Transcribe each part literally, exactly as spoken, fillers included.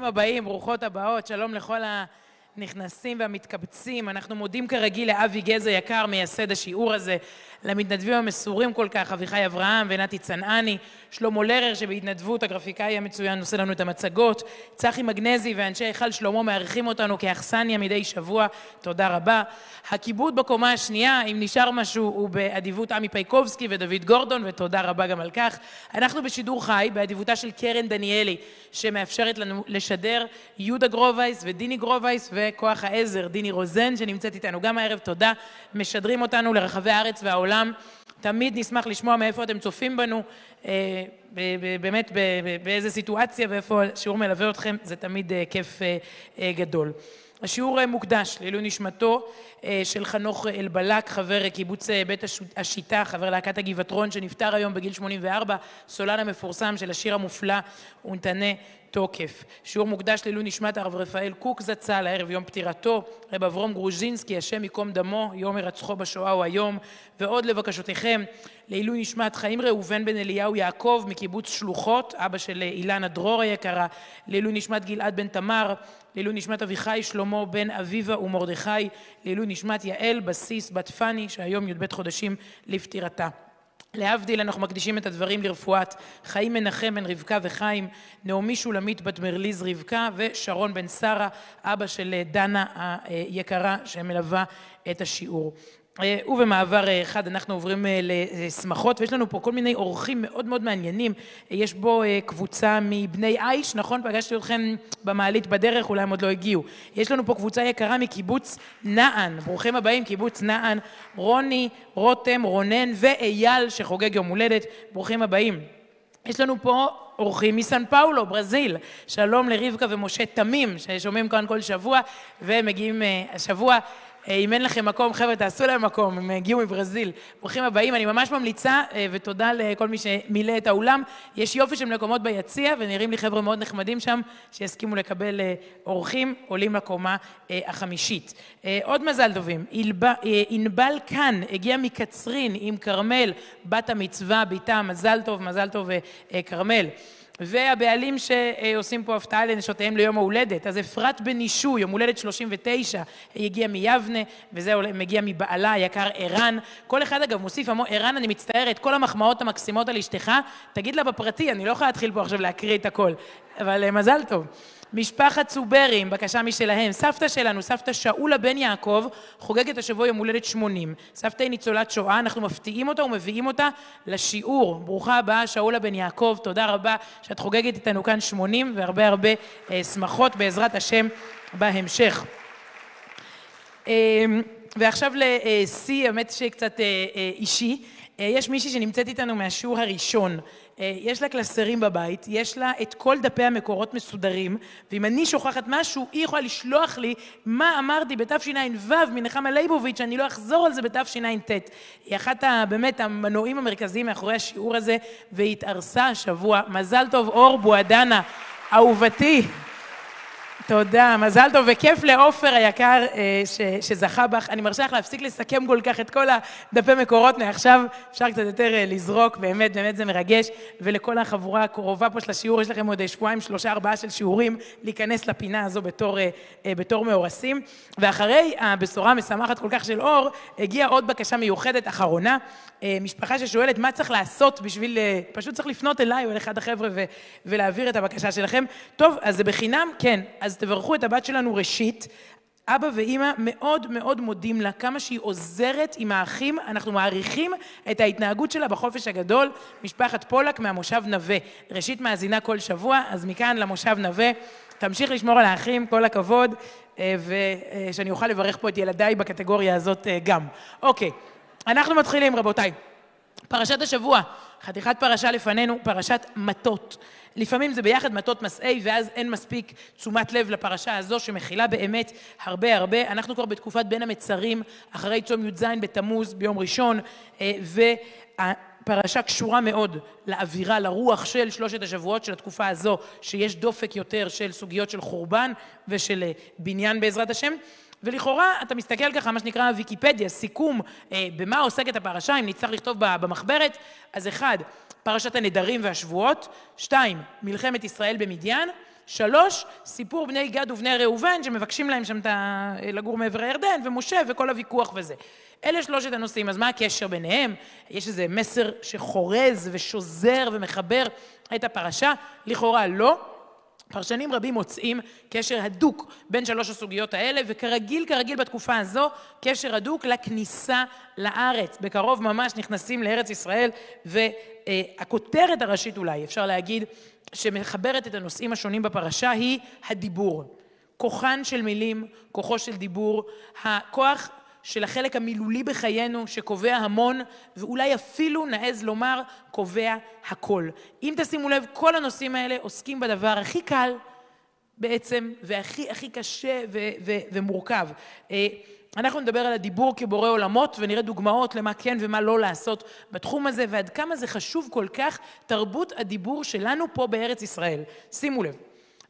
הבאים, ברוכות הבאות, שלום לכל הנכנסים והמתקבצים. אנחנו מודים כרגיל לאבי גזע יקר, מייסד השיעור הזה, למתנדבים המסורים כל כך, אביחי אברהם ונתי צנעני, שלמה לרר שבהתנדבות, הגרפיקאי המצוין, עושה לנו את המצגות, צחי מגנזי ואנשי היכל שלמה מארחים אותנו כאכסניה מדי שבוע, תודה רבה. הכיבוד בקומה השנייה, אם נשאר משהו, הוא באדיבות עמי פייקובסקי ודוד גורדון, ותודה רבה גם על כך. אנחנו בשידור חי, באדיבותה של קרן דניאלי, שמאפשרת לנו לשדר, יהודה גרובייס ודיני גרובייס וכוח העזר, דיני רוזן, שנמצאת איתנו גם הערב, תודה. משדרים אותנו לרחבי הארץ והעולם. תמיד נשמח לשמוע מאיפה אתם צופים בנו, אה, באמת באיזה סיטואציה ואיפה השיעור מלווה אתכם, זה תמיד אה, כיף אה, אה, גדול. השיעור מוקדש לעילוי נשמתו של חנוך אלבלק, חבר קיבוץ בית השיטה, חבר להקת הגבעתרון, שנפטר היום בגיל שמונים וארבע, סולן המפורסם של השיר המופלא ונתנה תוקף. שיעור מוקדש לעילוי נשמת הרב רפאל קוק זצ"ל, הערב יום פטירתו, רב אברום גרוז'ינסקי, השם ייקום דמו, יום הירצחו בשואה הוא היום, ועוד לבקשותיכם, לעילוי נשמת חיים ראובן בן אליהו יעקב מקיבוץ שלוחות, אבא של אילנה דרור היקרה, לעילוי נשמת גלעד בן תמר, לעילוי נשמת אביחי שלמה בן אביבה ומרדכי, לעילוי נשמת יעל בסיס בת פני, שהיום י"ב חודשים לפטירתה. להבדיל, אנחנו מקדישים את הדברים לרפואת חיים מנחם בן רבקה וחיים, נעמי שולמית בת מרליז רבקה ושרון בן שרה, אבא של דנה היקרה שמלווה את השיעור. ובמעבר אחד אנחנו עוברים לשמחות, ויש לנו פה כל מיני אורחים מאוד מאוד מעניינים. יש בו קבוצה מבני איש, נכון? פגשתי אתכם במעלית בדרך, אולי הם עוד לא הגיעו. יש לנו פה קבוצה יקרה מקיבוץ נען. ברוכים הבאים, קיבוץ נען. רוני, רותם, רונן ואייל שחוגג יום הולדת. ברוכים הבאים. יש לנו פה אורחים מסן פאולו, ברזיל. שלום לרבקה ומשה תמים, ששומעים כאן כל שבוע, ומגיעים השבוע. אם אין לכם מקום, חבר'ה, תעשו להם מקום, הם הגיעו מברזיל. ברוכים הבאים, אני ממש ממליצה, ותודה לכל מי שמילא את האולם. יש יופי של מקומות ביציע, ונראים לי חבר'ה מאוד נחמדים שם, שיסכימו לקבל אורחים, עולים לקומה החמישית. עוד מזל טובים, ענבל כאן, הגיע מקצרין עם קרמל, בת המצווה, ביתה, מזל טוב, מזל טוב קרמל. והבעלים שעושים פה הפתעה לנשותיהם ליום ההולדת, אז אפרת בנישו, יום הולדת שלושים ותשע, היא הגיעה מיבנה, וזה מגיע מבעלה, היקר ערן. כל אחד אגב מוסיף, אמרו, ערן, אני מצטערת, כל המחמאות המקסימות על אשתך, תגיד לה בפרטי, אני לא יכולה להתחיל פה עכשיו להקריא את הכל, אבל מזל טוב. משפחת צוברים, בקשה משלהם, סבתא שלנו, סבתא שאולה בן יעקב, חוגגת השבוע יום הולדת שמונים. סבתא היא ניצולת שואה, אנחנו מפתיעים אותה ומביאים אותה לשיעור. ברוכה הבאה, שאולה בן יעקב, תודה רבה שאת חוגגת איתנו כאן שמונים, והרבה הרבה אה, שמחות בעזרת השם בהמשך. אה, ועכשיו לשיא, האמת שקצת אה, אה, אישי, אה, יש מישהי שנמצאת איתנו מהשיעור הראשון, יש לה קלסרים בבית, יש לה את כל דפי המקורות מסודרים, ואם אני שוכחת משהו, היא יכולה לשלוח לי מה אמרתי בתשע"ו מנחמה ליבוביץ', אני לא אחזור על זה בתשע"ט. היא אחת באמת המנועים המרכזיים מאחורי השיעור הזה, והיא התארסה השבוע. מזל טוב אור בועדנה, אהובתי. תודה, מזל טוב, וכיף לאופר היקר ש, שזכה בך. אני מרשה לך להפסיק לסכם כל כך את כל הדפי מקורות, מעכשיו אפשר קצת יותר לזרוק, באמת, באמת זה מרגש, ולכל החבורה הקרובה פה של השיעור, יש לכם עוד שבועיים, שלושה, ארבעה של שיעורים, להיכנס לפינה הזו בתור, בתור מאורסים. ואחרי הבשורה המשמחת כל כך של אור, הגיעה עוד בקשה מיוחדת אחרונה, משפחה ששואלת מה צריך לעשות בשביל, פשוט צריך לפנות אליי או אל אחד החבר'ה ו, ולהעביר את הבקשה שלכם. טוב, אז זה בחינם, כן, אז תברכו את הבת שלנו ראשית. אבא ואמא מאוד מאוד מודים לה, כמה שהיא עוזרת עם האחים, אנחנו מעריכים את ההתנהגות שלה בחופש הגדול. משפחת פולק מהמושב נווה, ראשית מאזינה כל שבוע, אז מכאן למושב נווה, תמשיך לשמור על האחים, כל הכבוד, ושאני אוכל לברך פה את ילדיי בקטגוריה הזאת גם. אוקיי, אנחנו מתחילים רבותיי. פרשת השבוע, חתיכת פרשה לפנינו, פרשת מטות. לפעמים זה ביחד מטות מסעי, ואז אין מספיק תשומת לב לפרשה הזו, שמכילה באמת הרבה הרבה. אנחנו כבר בתקופת בין המצרים, אחרי צום י"ז בתמוז ביום ראשון, והפרשה קשורה מאוד לאווירה, לרוח של שלושת השבועות של התקופה הזו, שיש דופק יותר של סוגיות של חורבן ושל בניין בעזרת השם. ולכאורה אתה מסתכל ככה, מה שנקרא ויקיפדיה, סיכום אה, במה עוסקת הפרשה, אם נצטרך לכתוב במחברת. אז אחד, פרשת הנדרים והשבועות. שתיים, מלחמת ישראל במדיין. שלוש, סיפור בני גד ובני ראובן, שמבקשים להם שם לגור מעבר הירדן, ומשה וכל הוויכוח וזה. אלה שלושת הנושאים, אז מה הקשר ביניהם? יש איזה מסר שחורז ושוזר ומחבר את הפרשה? לכאורה לא. פרשנים רבים מוצאים קשר הדוק בין שלוש הסוגיות האלה, וכרגיל, כרגיל בתקופה הזו, קשר הדוק לכניסה לארץ. בקרוב ממש נכנסים לארץ ישראל, והכותרת הראשית אולי, אפשר להגיד, שמחברת את הנושאים השונים בפרשה, היא הדיבור. כוחן של מילים, כוחו של דיבור, הכוח של החלק המילולי בחיינו, שקובע המון, ואולי אפילו נעז לומר, קובע הכל. אם תשימו לב, כל הנושאים האלה עוסקים בדבר הכי קל בעצם, והכי הכי קשה ו- ו- ומורכב. אנחנו נדבר על הדיבור כבורא עולמות, ונראה דוגמאות למה כן ומה לא לעשות בתחום הזה, ועד כמה זה חשוב כל כך, תרבות הדיבור שלנו פה בארץ ישראל. שימו לב.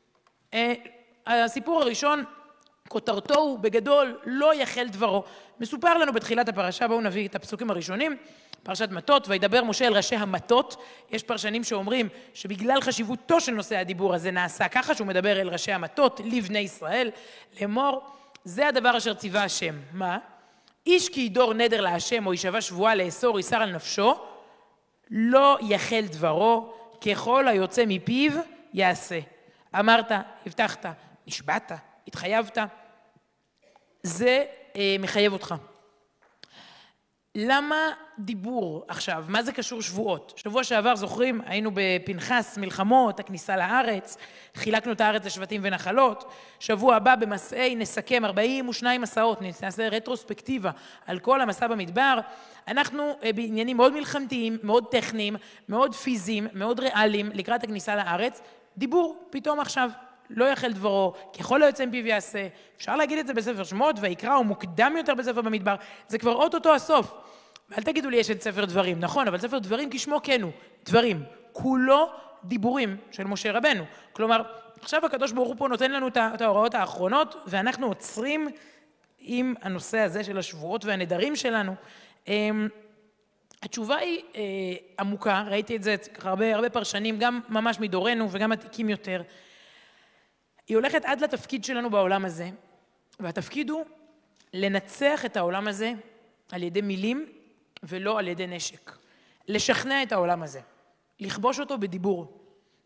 הסיפור הראשון, כותרתו הוא בגדול לא יחל דברו. מסופר לנו בתחילת הפרשה, בואו נביא את הפסוקים הראשונים, פרשת מטות, וידבר משה אל ראשי המטות. יש פרשנים שאומרים שבגלל חשיבותו של נושא הדיבור הזה נעשה ככה, שהוא מדבר אל ראשי המטות, לבני ישראל, לאמור, זה הדבר אשר ציווה השם. מה? איש כי ידור נדר להשם או ישבע שבועה לאסור איסר על נפשו, לא יחל דברו, ככל היוצא מפיו יעשה. אמרת, הבטחת, נשבעת, התחייבת, זה אה, מחייב אותך. למה דיבור עכשיו? מה זה קשור שבועות? שבוע שעבר, זוכרים, היינו בפנחס, מלחמות, הכניסה לארץ, חילקנו את הארץ לשבטים ונחלות. שבוע הבא במסעי נסכם ארבעים ושתיים מסעות, נעשה רטרוספקטיבה על כל המסע במדבר. אנחנו אה, בעניינים מאוד מלחמתיים, מאוד טכניים, מאוד פיזיים, מאוד ריאליים לקראת הכניסה לארץ. דיבור, פתאום עכשיו. לא יחל דברו, ככל היוצא מפיו יעשה. אפשר להגיד את זה בספר שמות, ויקרא הוא מוקדם יותר בספר במדבר. זה כבר אוטוטו הסוף. ואל תגידו לי יש את ספר דברים, נכון, אבל ספר דברים כשמו כן הוא, דברים. כולו דיבורים של משה רבנו. כלומר, עכשיו הקדוש ברוך הוא פה נותן לנו את ההוראות האחרונות, ואנחנו עוצרים עם הנושא הזה של השבועות והנדרים שלנו. התשובה היא עמוקה, ראיתי את זה הרבה, הרבה פרשנים, גם ממש מדורנו וגם עתיקים יותר. היא הולכת עד לתפקיד שלנו בעולם הזה, והתפקיד הוא לנצח את העולם הזה על ידי מילים ולא על ידי נשק. לשכנע את העולם הזה, לכבוש אותו בדיבור,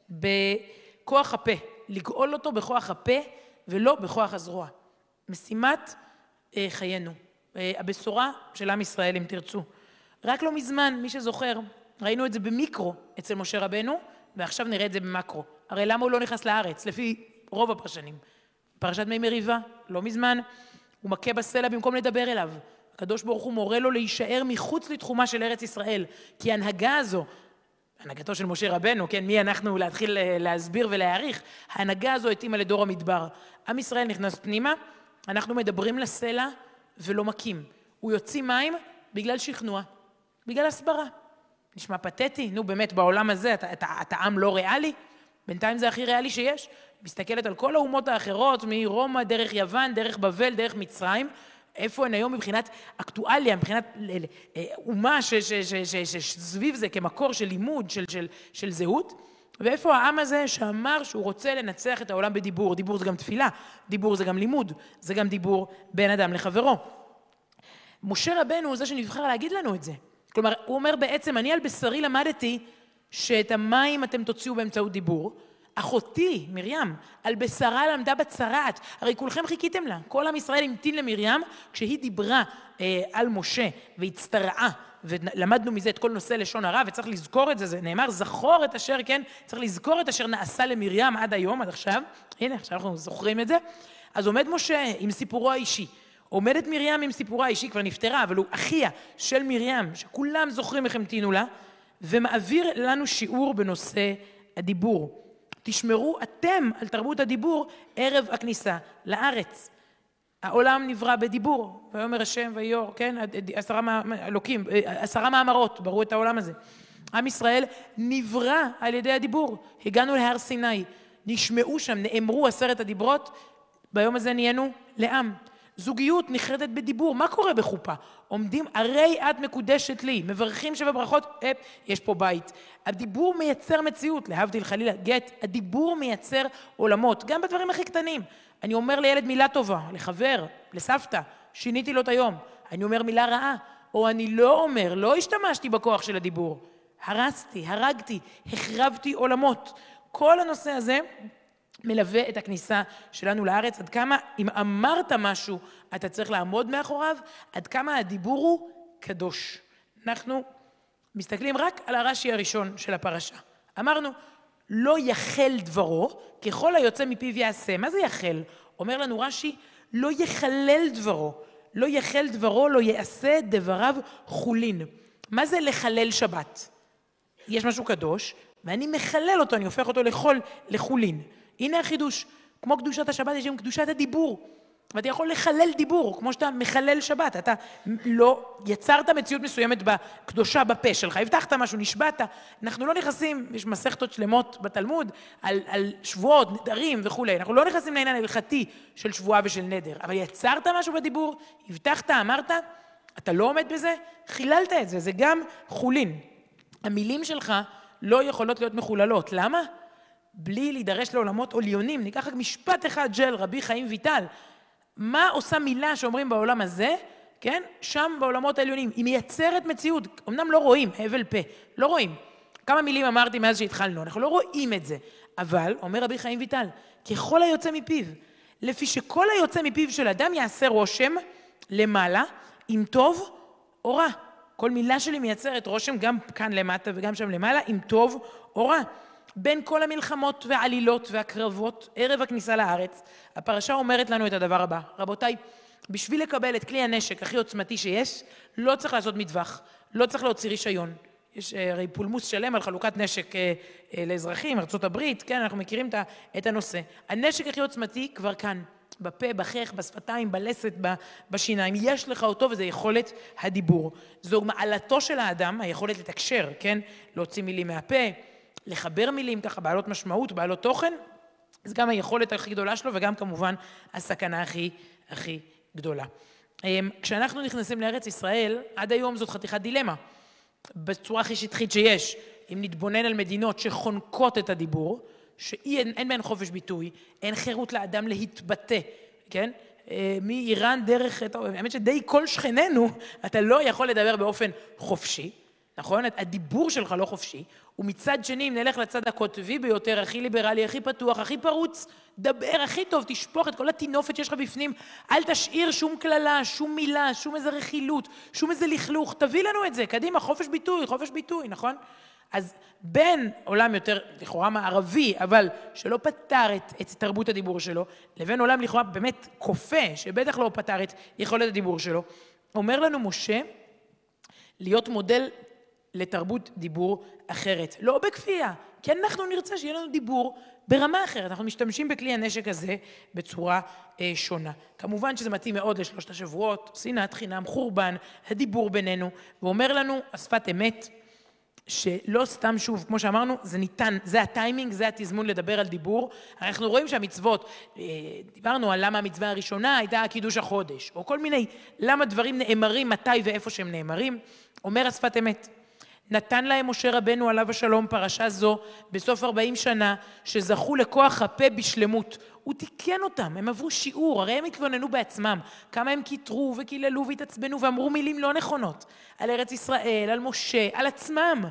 בכוח הפה, לגאול אותו בכוח הפה ולא בכוח הזרוע. משימת אה, חיינו, אה, הבשורה של עם ישראל, אם תרצו. רק לא מזמן, מי שזוכר, ראינו את זה במיקרו אצל משה רבנו, ועכשיו נראה את זה במקרו. הרי למה הוא לא נכנס לארץ? לפי רוב הפרשנים. פרשת מי מריבה, לא מזמן, הוא מכה בסלע במקום לדבר אליו. הקדוש ברוך הוא מורה לו להישאר מחוץ לתחומה של ארץ ישראל, כי ההנהגה הזו, הנהגתו של משה רבנו, כן, מי אנחנו להתחיל להסביר ולהעריך, ההנהגה הזו התאימה לדור המדבר. עם ישראל נכנס פנימה, אנחנו מדברים לסלע ולא מכים. הוא יוציא מים בגלל שכנוע, בגלל הסברה. נשמע פתטי, נו באמת בעולם הזה, אתה, אתה, אתה עם לא ריאלי, בינתיים זה הכי ריאלי שיש. מסתכלת על כל האומות האחרות, מרומא, דרך יוון, דרך בבל, דרך מצרים, איפה הן היום מבחינת אקטואליה, מבחינת אומה שסביב זה כמקור של לימוד, של, של, של זהות, ואיפה העם הזה שאמר שהוא רוצה לנצח את העולם בדיבור. דיבור זה גם תפילה, דיבור זה גם לימוד, זה גם דיבור בין אדם לחברו. משה רבנו הוא זה שנבחר להגיד לנו את זה. כלומר, הוא אומר בעצם, אני על בשרי למדתי שאת המים אתם תוציאו באמצעות דיבור, אחותי, מרים, על בשרה למדה בצרעת. הרי כולכם חיכיתם לה. כל עם ישראל המתין למרים, כשהיא דיברה אה, על משה והצטרעה, ולמדנו מזה את כל נושא לשון הרע, וצריך לזכור את זה, זה נאמר, זכור את אשר, כן? צריך לזכור את אשר נעשה למרים עד היום, עד עכשיו. הנה, עכשיו אנחנו זוכרים את זה. אז עומד משה עם סיפורו האישי. עומדת מרים עם סיפורה האישי, כבר נפטרה, אבל הוא אחיה של מרים, שכולם זוכרים איך המתינו לה, ומעביר לנו שיעור בנושא הדיבור. תשמרו אתם על תרבות הדיבור ערב הכניסה לארץ. העולם נברא בדיבור, ויאמר השם ויור, כן, עשרה אלוקים, עשרה מאמרות, בראו את העולם הזה. עם ישראל נברא על ידי הדיבור. הגענו להר סיני, נשמעו שם, נאמרו עשרת הדיברות, ביום הזה נהיינו לעם. זוגיות נחרדת בדיבור. מה קורה בחופה? עומדים, הרי את מקודשת לי, מברכים שבע ברכות, אפ, יש פה בית. הדיבור מייצר מציאות, להבדיל חלילה, גט, הדיבור מייצר עולמות, גם בדברים הכי קטנים. אני אומר לילד מילה טובה, לחבר, לסבתא, שיניתי לו את היום. אני אומר מילה רעה, או אני לא אומר, לא השתמשתי בכוח של הדיבור. הרסתי, הרגתי, החרבתי עולמות. כל הנושא הזה מלווה את הכניסה שלנו לארץ, עד כמה אם אמרת משהו אתה צריך לעמוד מאחוריו, עד כמה הדיבור הוא קדוש. אנחנו מסתכלים רק על הרש"י הראשון של הפרשה. אמרנו, לא יחל דברו, ככל היוצא מפיו יעשה. מה זה יחל? אומר לנו רש"י, לא יחלל דברו. לא יחל דברו, לא יעשה דבריו חולין. מה זה לחלל שבת? יש משהו קדוש, ואני מחלל אותו, אני הופך אותו לחול, לחולין. הנה החידוש. כמו קדושת השבת, יש גם קדושת הדיבור. ואתה יכול לחלל דיבור, כמו שאתה מחלל שבת. אתה לא יצרת מציאות מסוימת בקדושה בפה שלך, הבטחת משהו, נשבעת. אנחנו לא נכנסים, יש מסכתות שלמות בתלמוד, על, על שבועות, נדרים וכו'. אנחנו לא נכנסים לעניין ההלכתי של שבועה ושל נדר. אבל יצרת משהו בדיבור, הבטחת, אמרת, אתה לא עומד בזה, חיללת את זה. זה גם חולין. המילים שלך לא יכולות להיות מחוללות. למה? בלי להידרש לעולמות עליונים. ניקח רק משפט אחד של רבי חיים ויטל. מה עושה מילה שאומרים בעולם הזה? כן? שם בעולמות העליונים. היא מייצרת מציאות. אמנם לא רואים, הבל פה. לא רואים. כמה מילים אמרתי מאז שהתחלנו. אנחנו לא רואים את זה. אבל, אומר רבי חיים ויטל, ככל היוצא מפיו, לפי שכל היוצא מפיו של אדם יעשה רושם למעלה, אם טוב או רע. כל מילה שלי מייצרת רושם גם כאן למטה וגם שם למעלה, אם טוב או רע. בין כל המלחמות והעלילות והקרבות, ערב הכניסה לארץ, הפרשה אומרת לנו את הדבר הבא. רבותיי, בשביל לקבל את כלי הנשק הכי עוצמתי שיש, לא צריך לעשות מטווח, לא צריך להוציא רישיון. יש הרי פולמוס שלם על חלוקת נשק אה, אה, לאזרחים, ארצות הברית, כן, אנחנו מכירים את, את הנושא. הנשק הכי עוצמתי כבר כאן, בפה, בחך, בשפתיים, בלסת, בשיניים. יש לך אותו וזה יכולת הדיבור. זו מעלתו של האדם, היכולת לתקשר, כן? להוציא מילים מהפה, לחבר מילים ככה, בעלות משמעות, בעלות תוכן. זה גם היכולת הכי גדולה שלו וגם כמובן הסכנה הכי, הכי גדולה. כשאנחנו נכנסים לארץ ישראל, עד היום זאת חתיכת דילמה. בצורה הכי שטחית שיש, אם נתבונן על מדינות שחונקות את הדיבור, שאין בהן חופש ביטוי, אין חירות לאדם להתבטא, כן? מאיראן דרך, האמת שדי כל שכננו, אתה לא יכול לדבר באופן חופשי, נכון? הדיבור שלך לא חופשי, ומצד שני, אם נלך לצד הקוטבי ביותר, הכי ליברלי, הכי פתוח, הכי פרוץ, דבר הכי טוב, תשפוך את כל התינופת שיש לך בפנים, אל תשאיר שום כללה, שום מילה, שום איזה רכילות, שום איזה לכלוך, תביא לנו את זה, קדימה, חופש ביטוי, חופש ביטוי, נכון? אז בין עולם יותר לכאורה מערבי, אבל שלא פתר את, את תרבות הדיבור שלו, לבין עולם לכאורה באמת כופה, שבטח לא פתר את יכולת הדיבור שלו, אומר לנו משה להיות מודל לתרבות דיבור אחרת. לא בכפייה, כי אנחנו נרצה שיהיה לנו דיבור ברמה אחרת. אנחנו משתמשים בכלי הנשק הזה בצורה אה, שונה. כמובן שזה מתאים מאוד לשלושת השבועות, שנאת חינם, חורבן, הדיבור בינינו, ואומר לנו, השפת אמת, שלא סתם שוב, כמו שאמרנו, זה ניתן, זה הטיימינג, זה התזמון לדבר על דיבור. אנחנו רואים שהמצוות, דיברנו על למה המצווה הראשונה הייתה קידוש החודש, או כל מיני, למה דברים נאמרים, מתי ואיפה שהם נאמרים, אומר השפת אמת. נתן להם משה רבנו עליו השלום פרשה זו בסוף ארבעים שנה, שזכו לכוח הפה בשלמות. הוא תיקן אותם, הם עברו שיעור, הרי הם התלוננו בעצמם, כמה הם קיטרו וקיללו והתעצבנו ואמרו מילים לא נכונות, על ארץ ישראל, על משה, על עצמם.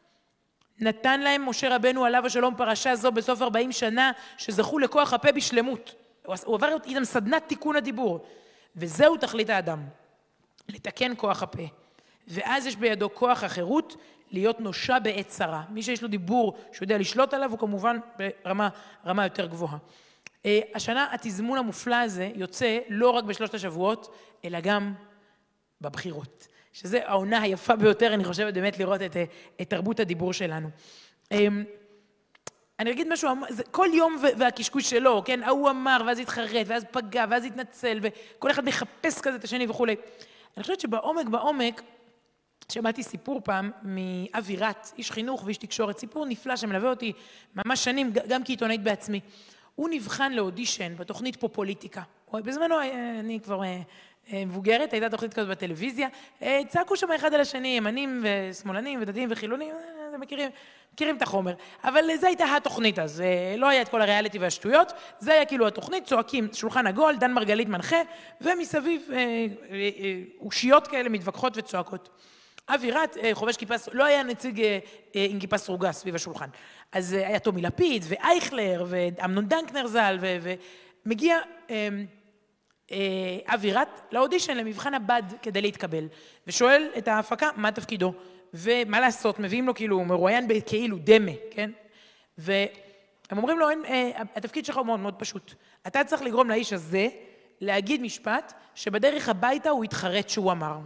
נתן להם משה רבנו עליו השלום פרשה זו בסוף ארבעים שנה, שזכו לכוח הפה בשלמות. הוא עבר איתם סדנת תיקון הדיבור, וזהו תכלית האדם, לתקן כוח הפה. ואז יש בידו כוח החירות להיות נושע בעת צרה. מי שיש לו דיבור שיודע לשלוט עליו הוא כמובן ברמה רמה יותר גבוהה. השנה התזמון המופלא הזה יוצא לא רק בשלושת השבועות, אלא גם בבחירות. שזה העונה היפה ביותר, אני חושבת באמת לראות את, את תרבות הדיבור שלנו. אני אגיד משהו, כל יום והקשקוש שלו, כן? הוא אמר ואז התחרט ואז פגע ואז התנצל וכל אחד מחפש כזה את השני וכו'. אני חושבת שבעומק, בעומק, שמעתי סיפור פעם מאווירת, איש חינוך ואיש תקשורת, סיפור נפלא שמלווה אותי ממש שנים, גם כעיתונאית בעצמי. הוא נבחן לאודישן בתוכנית פופוליטיקה. בזמנו, אני כבר מבוגרת, הייתה תוכנית כזאת בטלוויזיה, צעקו שם אחד על השני, ימנים ושמאלנים ודתיים וחילונים, אתם מכירים, מכירים את החומר. אבל זה הייתה התוכנית, אז לא היה את כל הריאליטי והשטויות, זה היה כאילו התוכנית, צועקים, שולחן עגול, דן מרגלית מנחה, ומסביב אושיות כאלה מתווכחות וצועקות. אבי רט, חובש כיפה, לא היה נציג עם כיפה סרוגה סביב השולחן. אז היה תומי לפיד, ואייכלר, ואמנון דנקנר ז"ל, ומגיע אבי רט לאודישן, למבחן הבד כדי להתקבל, ושואל את ההפקה מה תפקידו, ומה לעשות, מביאים לו כאילו מרואיין כאילו דמה, כן? והם אומרים לו, התפקיד שלך הוא מאוד מאוד פשוט. אתה צריך לגרום לאיש הזה להגיד משפט שבדרך הביתה הוא יתחרט שהוא אמר.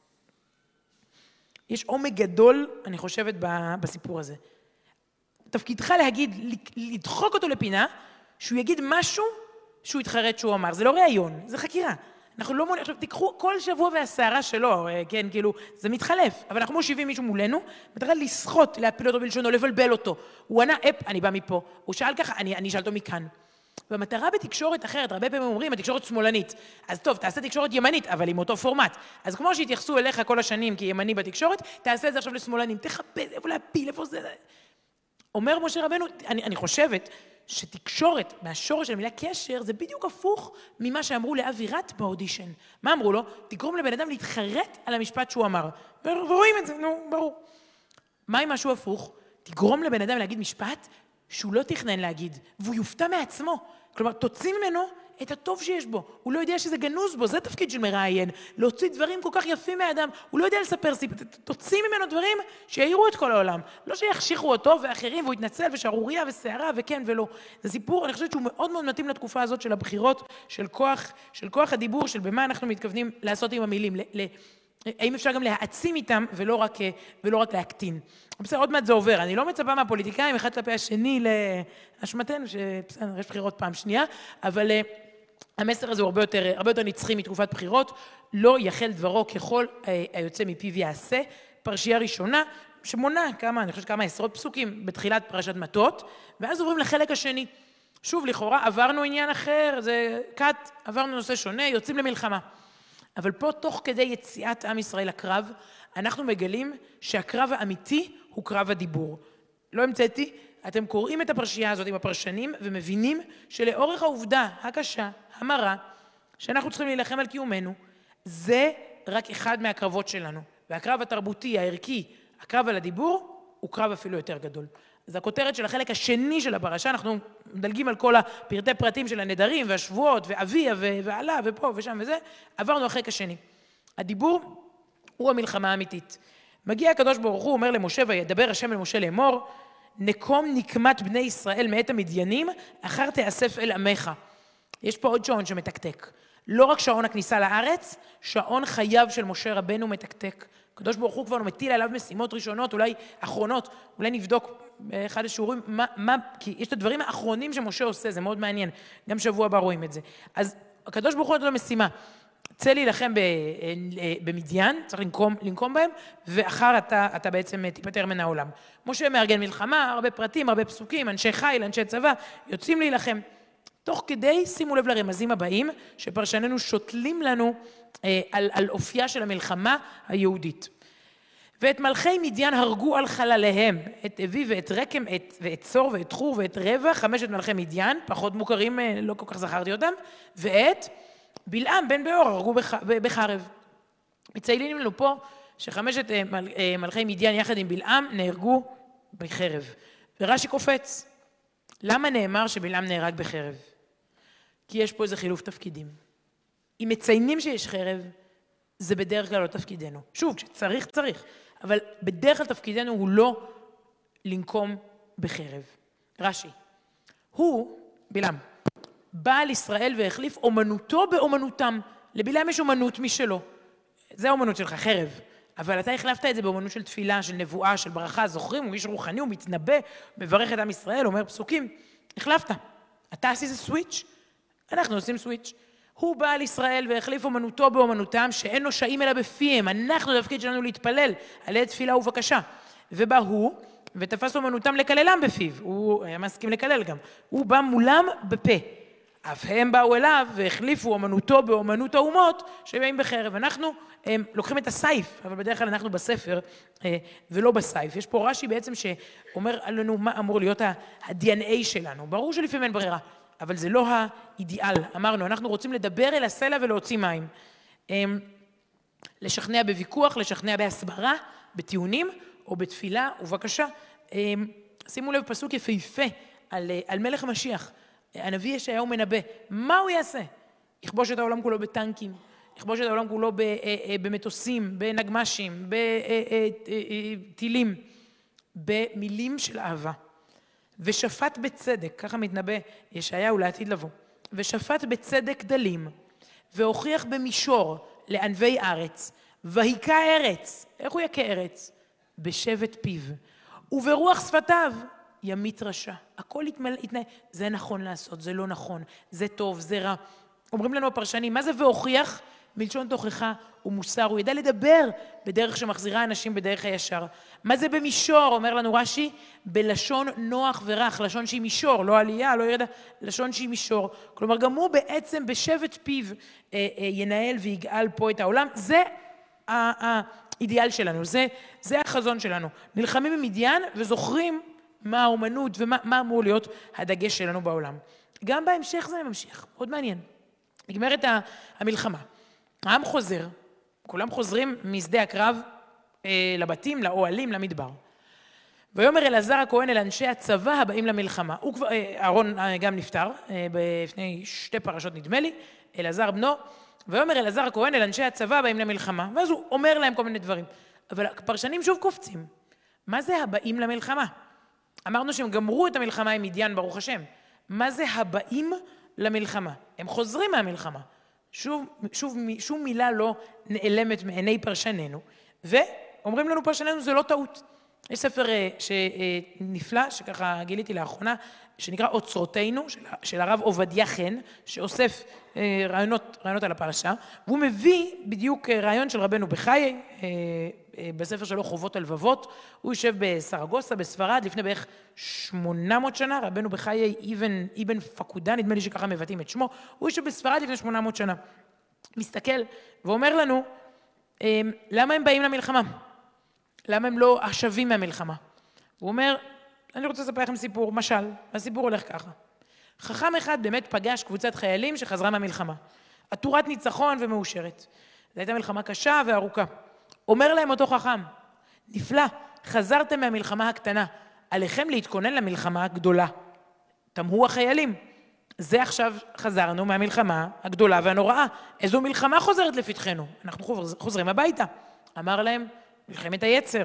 יש עומק גדול, אני חושבת, בסיפור הזה. תפקידך להגיד, לדחוק אותו לפינה, שהוא יגיד משהו שהוא יתחרט שהוא אמר. זה לא ראיון, זה חקירה. אנחנו לא מוני, עכשיו תיקחו כל שבוע והסערה שלו, כן, כאילו, זה מתחלף. אבל אנחנו מושיבים מישהו מולנו, מטרה לסחוט, להפיל אותו בלשונו, לבלבל אותו. הוא ענה, אפ, אני בא מפה. הוא שאל ככה, אני, אני שאל אותו מכאן. והמטרה בתקשורת אחרת, הרבה פעמים אומרים, התקשורת שמאלנית. אז טוב, תעשה תקשורת ימנית, אבל עם אותו פורמט. אז כמו שהתייחסו אליך כל השנים כימני בתקשורת, תעשה את זה עכשיו לשמאלנים, תחפש, איפה להפיל, איפה זה... אומר משה רבנו, אני, אני חושבת שתקשורת מהשורש של המילה קשר, זה בדיוק הפוך ממה שאמרו לאבי רט באודישן. מה אמרו לו? תגרום לבן אדם להתחרט על המשפט שהוא אמר. ורואים את זה, נו, ברור. מה עם משהו הפוך? תגרום לבן אדם להגיד משפט שהוא לא תכנן להגיד, והוא יופתע מעצמו. כלומר, תוציא ממנו את הטוב שיש בו. הוא לא יודע שזה גנוז בו, זה תפקיד של מראיין. להוציא דברים כל כך יפים מהאדם. הוא לא יודע לספר סיפור. תוציא ממנו דברים שיעירו את כל העולם. לא שיחשיכו אותו ואחרים, והוא יתנצל ושערוריה וסערה וכן ולא. זה סיפור, אני חושבת שהוא מאוד מאוד מתאים לתקופה הזאת של הבחירות, של כוח, של כוח הדיבור, של במה אנחנו מתכוונים לעשות עם המילים. ל- ל- האם אפשר גם להעצים איתם ולא רק, ולא רק להקטין. בסדר, עוד מעט זה עובר. אני לא מצפה מהפוליטיקאים, אחד כלפי השני להשמתנו, שבסדר, יש בחירות פעם שנייה, אבל המסר הזה הוא הרבה יותר, הרבה יותר נצחי מתקופת בחירות. לא יחל דברו ככל היוצא מפיו יעשה. פרשייה ראשונה, שמונה כמה, אני חושב כמה עשרות פסוקים בתחילת פרשת מטות, ואז עוברים לחלק השני. שוב, לכאורה, עברנו עניין אחר, זה קאט, עברנו נושא שונה, יוצאים למלחמה. אבל פה, תוך כדי יציאת עם ישראל לקרב, אנחנו מגלים שהקרב האמיתי הוא קרב הדיבור. לא המצאתי, אתם קוראים את הפרשייה הזאת עם הפרשנים, ומבינים שלאורך העובדה הקשה, המרה, שאנחנו צריכים להילחם על קיומנו, זה רק אחד מהקרבות שלנו. והקרב התרבותי, הערכי, הקרב על הדיבור, הוא קרב אפילו יותר גדול. אז הכותרת של החלק השני של הפרשה, אנחנו מדלגים על כל הפרטי פרטים של הנדרים והשבועות ואביה ועלה ופה ושם וזה, עברנו החלק השני. הדיבור הוא המלחמה האמיתית. מגיע הקדוש ברוך הוא, אומר למשה, וידבר השם אל משה לאמור, נקום נקמת בני ישראל מאת המדיינים, אחר תאסף אל עמך. יש פה עוד שעון שמתקתק. לא רק שעון הכניסה לארץ, שעון חייו של משה רבנו מתקתק. הקדוש ברוך הוא כבר מטיל עליו משימות ראשונות, אולי אחרונות, אולי נבדוק באחד השיעורים, מה, מה, כי יש את הדברים האחרונים שמשה עושה, זה מאוד מעניין, גם שבוע הבא רואים את זה. אז הקדוש ברוך הוא נתן לו משימה, צא להילחם במדיין, צריך לנקום, לנקום בהם, ואחר אתה, אתה בעצם תיפטר מן העולם. משה מארגן מלחמה, הרבה פרטים, הרבה פסוקים, אנשי חיל, אנשי צבא, יוצאים להילחם. תוך כדי, שימו לב לרמזים הבאים, שפרשננו שותלים לנו אה, על, על אופייה של המלחמה היהודית. ואת מלכי מדיין הרגו על חלליהם, את אבי ואת רקם את, ואת צור ואת חור ואת רבע, חמשת מלכי מדיין, פחות מוכרים, לא כל כך זכרתי אותם, ואת בלעם בן באור הרגו בח, בחרב. מציינים לנו פה שחמשת מל, מלכי מדיין יחד עם בלעם נהרגו בחרב. ורש"י קופץ, למה נאמר שבלעם נהרג בחרב? כי יש פה איזה חילוף תפקידים. אם מציינים שיש חרב, זה בדרך כלל לא תפקידנו. שוב, כשצריך, צריך. אבל בדרך כלל תפקידנו הוא לא לנקום בחרב. רש"י, הוא, בלעם, בא על ישראל והחליף אומנותו באומנותם. לבלעם יש אומנות משלו. זה האומנות שלך, חרב. אבל אתה החלפת את זה באומנות של תפילה, של נבואה, של ברכה. זוכרים, הוא איש רוחני, הוא מתנבא, מברך את עם ישראל, אומר פסוקים. החלפת. אתה עשית סוויץ', אנחנו עושים סוויץ'. הוא בא על ישראל והחליף אומנותו באומנותם, שאין נושאים אלא בפיהם. אנחנו, התפקיד שלנו להתפלל, על ידי תפילה ובקשה. ובא הוא, ותפס אומנותם לקללם בפיו, הוא היה מסכים לקלל גם, הוא בא מולם בפה. אף הם באו אליו והחליפו אומנותו באומנות האומות שבאים בחרב. אנחנו הם, לוקחים את הסייף, אבל בדרך כלל אנחנו בספר אה, ולא בסייף. יש פה רש"י בעצם שאומר לנו מה אמור להיות ה-די אן איי שלנו. ברור שלפעמים אין ברירה, אבל זה לא האידיאל. אמרנו, אנחנו רוצים לדבר אל הסלע ולהוציא מים. אה, לשכנע בוויכוח, לשכנע בהסברה, בטיעונים או בתפילה ובקשה. אה, שימו לב פסוק יפהפה על, על מלך המשיח. הנביא ישעיהו מנבא, מה הוא יעשה? יכבוש את העולם כולו בטנקים, יכבוש את העולם כולו במטוסים, בנגמשים, בטילים, במילים של אהבה. ושפט בצדק, ככה מתנבא ישעיהו לעתיד לבוא, ושפט בצדק דלים, והוכיח במישור לענבי ארץ, והיכה ארץ, איך הוא יכה ארץ? בשבט פיו, וברוח שפתיו, ימית רשע. הכל יתמלא, יתנהל. זה נכון לעשות, זה לא נכון, זה טוב, זה רע. אומרים לנו הפרשנים, מה זה והוכיח? מלשון תוכחה ומוסר. הוא ידע לדבר בדרך שמחזירה אנשים בדרך הישר. מה זה במישור? אומר לנו רש"י, בלשון נוח ורך, לשון שהיא מישור, לא עלייה, לא ירדה, לשון שהיא מישור. כלומר, גם הוא בעצם בשבט פיו אה, אה, ינהל ויגאל פה את העולם. זה האידיאל שלנו, זה, זה החזון שלנו. נלחמים במדיין וזוכרים מה האומנות ומה מה אמור להיות הדגש שלנו בעולם. גם בהמשך זה ממשיך, מאוד מעניין. נגמרת המלחמה. העם חוזר, כולם חוזרים משדה הקרב אה, לבתים, לאוהלים, למדבר. ויאמר אלעזר הכהן אל אנשי הצבא הבאים למלחמה. הוא כבר, אה, אהרון אה, גם נפטר, אה, לפני שתי פרשות נדמה לי, אלעזר בנו, ויאמר אלעזר הכהן אל אנשי הצבא הבאים למלחמה. ואז הוא אומר להם כל מיני דברים. אבל הפרשנים שוב קופצים. מה זה הבאים למלחמה? אמרנו שהם גמרו את המלחמה עם מדיין, ברוך השם. מה זה הבאים למלחמה? הם חוזרים מהמלחמה. שוב, שוב, שום מילה לא נעלמת מעיני פרשננו. ואומרים לנו פרשננו, זה לא טעות. יש ספר שנפלא, שככה גיליתי לאחרונה, שנקרא אוצרותינו, של, של הרב עובדיה חן, שאוסף רעיונות, רעיונות על הפרשה, והוא מביא בדיוק רעיון של רבנו בחיי, בספר שלו חובות הלבבות. הוא יושב בסרגוסה, בספרד, לפני בערך שמונה מאות שנה, רבנו בחיי אבן, אבן פקודה, נדמה לי שככה מבטאים את שמו, הוא יושב בספרד לפני שמונה מאות שנה. מסתכל ואומר לנו, למה הם באים למלחמה? למה הם לא השבים מהמלחמה? הוא אומר, אני רוצה לספר לכם סיפור, משל, הסיפור הולך ככה. חכם אחד באמת פגש קבוצת חיילים שחזרה מהמלחמה. עטורת ניצחון ומאושרת. זו הייתה מלחמה קשה וארוכה. אומר להם אותו חכם, נפלא, חזרתם מהמלחמה הקטנה, עליכם להתכונן למלחמה הגדולה. תמהו החיילים. זה עכשיו חזרנו מהמלחמה הגדולה והנוראה. איזו מלחמה חוזרת לפתחנו? אנחנו חוזרים הביתה. אמר להם, מלחמת היצר.